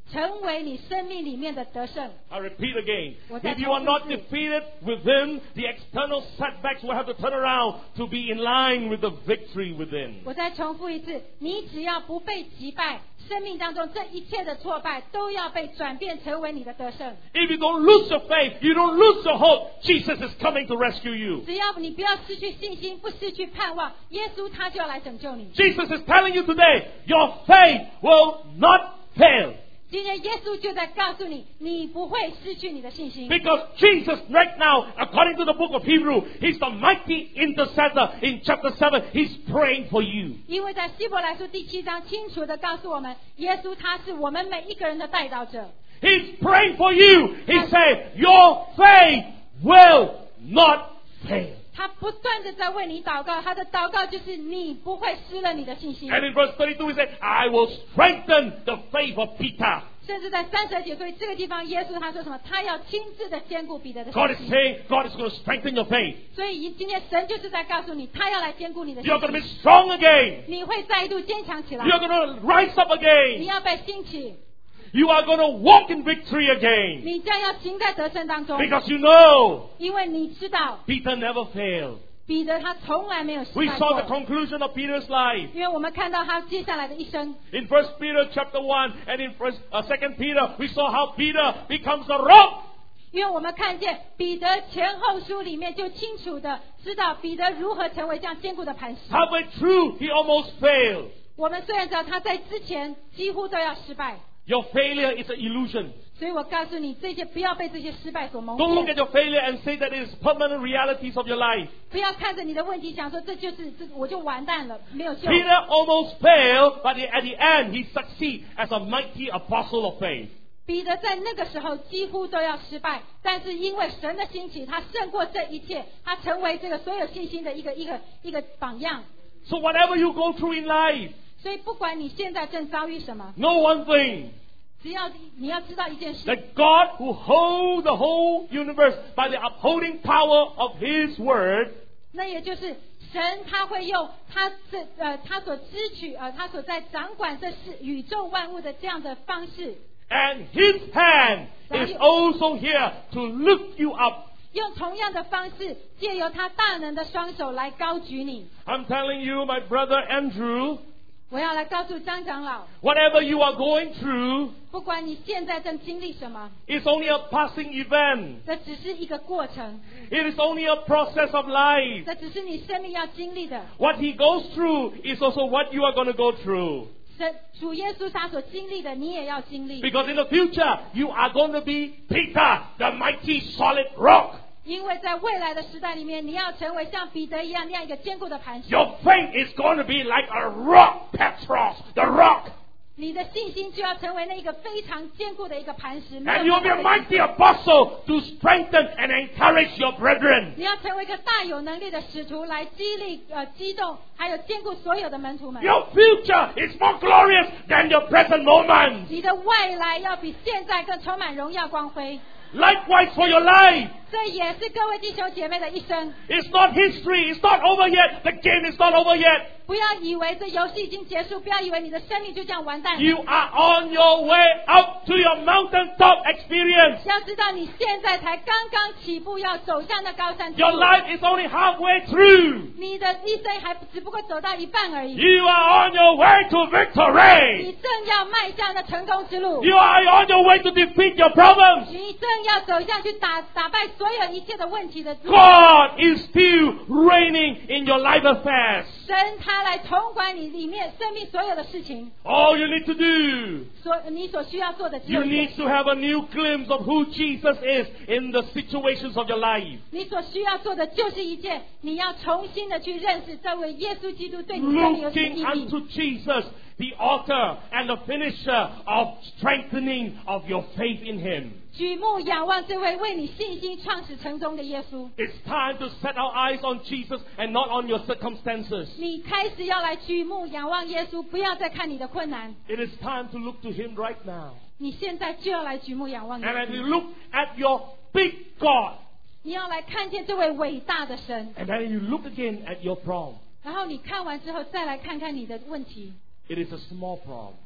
成为你生命里面的得胜。 I repeat again. 我再 If you are 重 not 复一次。 defeated within, the external setbacks will have to turn around to be in line with the victory within. 我再重复一次，你只要不被击败，生命当中这一切的挫败都要被转变成为你的得胜。 If you don't lose your faith, you don't lose your hope, Jesus is coming to rescue you. 只要你不要失去信心，不失去盼望，耶稣他就要来拯救你。 Jesus is telling you today, your faith will not fail. 今天耶稣就在告诉你，你不会失去你的信心。 Because Jesus right now, according to the book of Hebrew, He's the mighty intercessor. In chapter seven, He's praying for you. 因为在希伯来书第七章清楚的告诉我们，耶稣他是我们每一个人的代祷者。 He's praying for you. He said, your faith will not fail. 他不断的在为你祷告，他的祷告就是你不会失了你的信心。 And in verse thirty-two, He said, I will strengthen the faith of Peter. 甚至在三十二节，所以这个地方耶稣他说什么？他要亲自的坚固彼得的 God 信 is 心。 saying, God is going to strengthen your faith. 所以今天神就是在告诉你，他要来坚固你的信 You're going to 心。 be strong again. 你会再度坚强起来， You're going to rise up 你 again. 要被兴起， You are going to walk in victory again. 你将要行在得胜当中， Because you know, 因为你知道 Peter never failed. 彼得他从来没有失 We 败 saw the 过。 conclusion of Peter's life. 因为我们看到他接下来的一生， In First Peter chapter one and in First, uh, Second Peter, we saw how Peter becomes a rock. 因为我们看见彼得前后书里面就清楚的知道彼得如何成为这样坚固的磐石。 Halfway through, he almost failed. 我们虽然知道他在之前几乎都要失败， Your failure is an illusion. 所以我告诉你，这些不要被这些失败所蒙 Don't look 骗， at your failure and say that it is permanent realities of your life. 不要看着你的问题想说这就是这我就完蛋了，没有救。 Peter almost failed, but at the end, he succeeded as a mighty apostle of faith. 彼得在那个时候几乎都要失败，但是因为神的兴起，他胜过这一切，他成为这个所有信心的一个一个一个榜样。 So whatever you go through in life, 所以不管你现在正遭遇什么， know one thing. 只要你要知道一件事， That God who holds the whole universe by the upholding power of His word 那也就是神他会用他这呃他所支取呃他所在掌管这是宇宙万物的这样的方式， and His hand is also here to lift you up. 用同样的方式借由他大能的双手来高举你。 I'm telling you, my brother Andrew, 我要来告诉张长老， whatever you are going through 不管你现在正经历什么， is only a passing event. 这只是一个过程， It is only a process of life. 这只是你生命要经历的。 What He goes through is also what you are going to go through. 神主耶稣他所经历的，你也要经历。 Because in the future, you are going to be Peter, the mighty solid rock. 因为在未来的时代里面，你要成为像彼得一样那样一个坚固的磐石。 Your faith is going to be like a rock, Petros, the rock. 你的信心就要成为那一个非常坚固的一个磐石。 And you'll be a mighty apostle to strengthen and encourage your brethren. 你要成为一个大有能力的使徒，来激励、呃激动，还有兼顾所有的门徒们。 Your future is more glorious than your present moment. 你的未来要比现在更充满荣耀光辉。 Likewise for your life. 这也是各位弟兄姐妹的一生。 It's not history. It's not over yet. The game is not over yet. 不要以为这游戏已经结束，不要以为你的生命就这样完蛋了。 You are on your way up to your mountaintop experience. 要知道你现在才刚刚起步，要走向那高山之 Your 路。 life is only halfway through. 你的一生还只不过走到一半而已。 You are on your way to 你 victory. 正要迈向那成功之路。 You are on your way to defeat your problems. 你正要走向去打打败所有一切的问题的路。 God is still reigning in your life affairs. 神他来统管你里面生命所有的事情。 All you need to do, 所你所需要做的只 you 有一件 need to have a new glimpse of who Jesus is in the situations of your life. 你所需要做的就是一件，你要重新的去认识这位耶稣基督对你生命有什么 Looking 意义。 unto Jesus, the author and the finisher of strengthening of your faith in Him. 举目仰望这位为你信心创始成终的耶稣。 It's time to set our eyes on Jesus and not on your circumstances. 你开始要来举目仰望耶稣，不要再看你的困难。 It is time to look to Him right now. 你现在就要来举目仰望耶 And as you 稣， look at your big God, 你要来看见这位伟大的神。 and then you look again at your problem. 然后你看完之后，再来看看你的问题。 It is a small problem.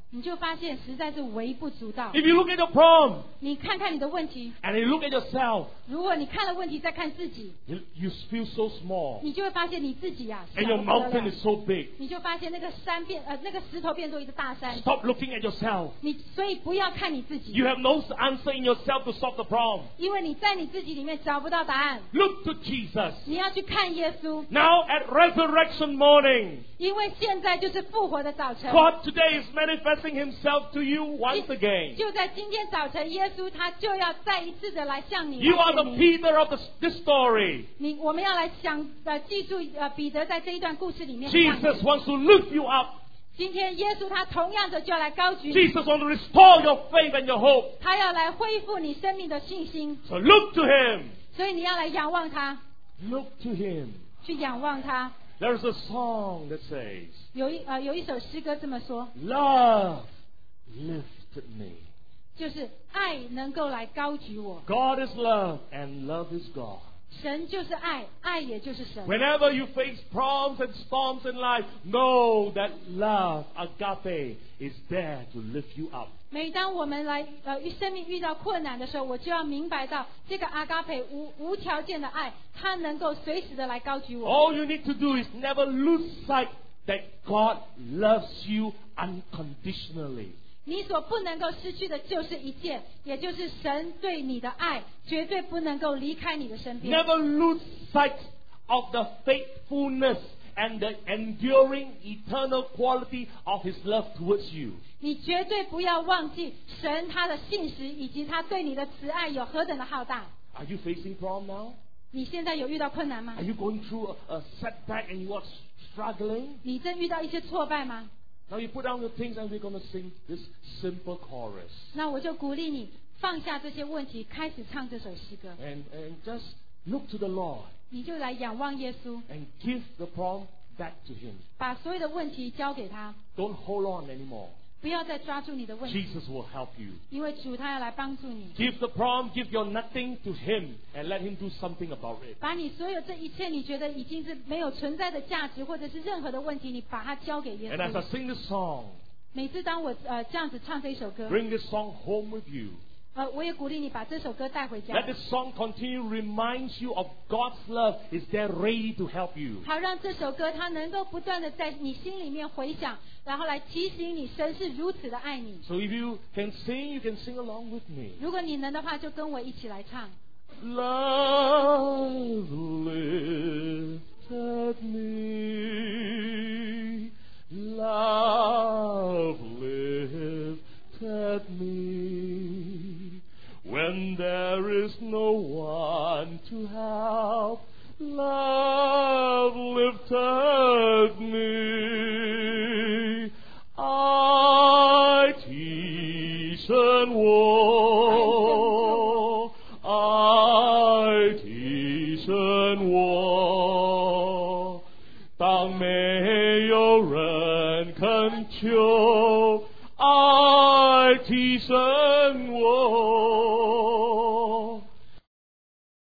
你就发现实在是微不足道。 If you look at your problem 你看看你的问题， and you look at yourself, 如果你看了问题再看自己， you, you feel so small 你就会发现你自己呀、啊， and your 小得不得 mountain 了 is so big. 你就发现那个山变呃那个石头变作一个大山。 Stop looking at yourself. 你所以不要看你自己， You have no answer in yourself to solve the problem. 因为你在你自己里面找不到答案。 Look to Jesus. 你要去看耶稣， Now at resurrection morning, 因为现在就是复活的早晨。 God today is manifesting himself to you once again. 就在今天早晨，耶稣他就要再一次的来向你 You are 来 the 显明 Peter of the, this story. 你我们要来想呃记住呃彼得在这一段故事里面的样子。 Jesus wants to lift you up. 今天耶稣他同样的就要来高举你， Jesus wants to restore your faith and your hope. 他要来恢复你生命的信心， So look to him. 所以你要来仰望他， Look to him. 去仰望他。 There's a song that says, 有一呃有一首诗歌这么说， Love lifted me. 就是爱能够来高举我。 God is love and love is God. 神就是爱，爱也就是神。 Whenever you face problems and storms in life, know that love, agape, is there to lift you up. 每当我们来呃生命遇到困难的时候，我就要明白到这个阿嘎培无无条件的爱，它能够随时的来高举我。 All you need to do is never lose sight that God loves you unconditionally. 你所不能够失去的就是一切，也就是神对你的爱，绝对不能够离开你的身边。 Never lose sight of the faithfulness and the enduring eternal quality of His love towards you. 你绝对不要忘记神他的信实以及他对你的慈爱有何等的浩大。 Are you facing problem now? 你现在有遇到困难吗 Are？you going through a, a setback and you are struggling? 你正遇到一些挫败吗？ Now you put down your things and we're going to sing this simple chorus. 那我就鼓励你放下这些问题，开始唱这首诗歌。 And, and just look to the Lord 你就来仰望耶稣， and give the problem back to Him. 把所有的问题交给他， Don't hold on anymore. 不要再抓住你的问题， Jesus will help you. 因为主他要来帮助你。 Give the problem, give your nothing to Him and let Him do something about it. 把你所有这一切你觉得已经是没有存在的价值，或者是任何的問題，你把它交給耶 And as I 穌。 sing this song, 每次當我呃這樣子唱這一首歌， bring this song home with you. 呃，我也鼓勵你把這首歌帶回家， Let this song continue to remind you of God's love is there ready to help you. 好讓這首歌它能夠不斷的在你心裡面回響，然後來提醒你神是如此的愛你。 So if you can sing, you can sing along with me. 如果你能的話，就跟我一起來唱。 Love lifted me. Love lifted me. When there is no one to help, love lifted me. I teach and war. I teach and war. 当没有人肯求，爱提升我。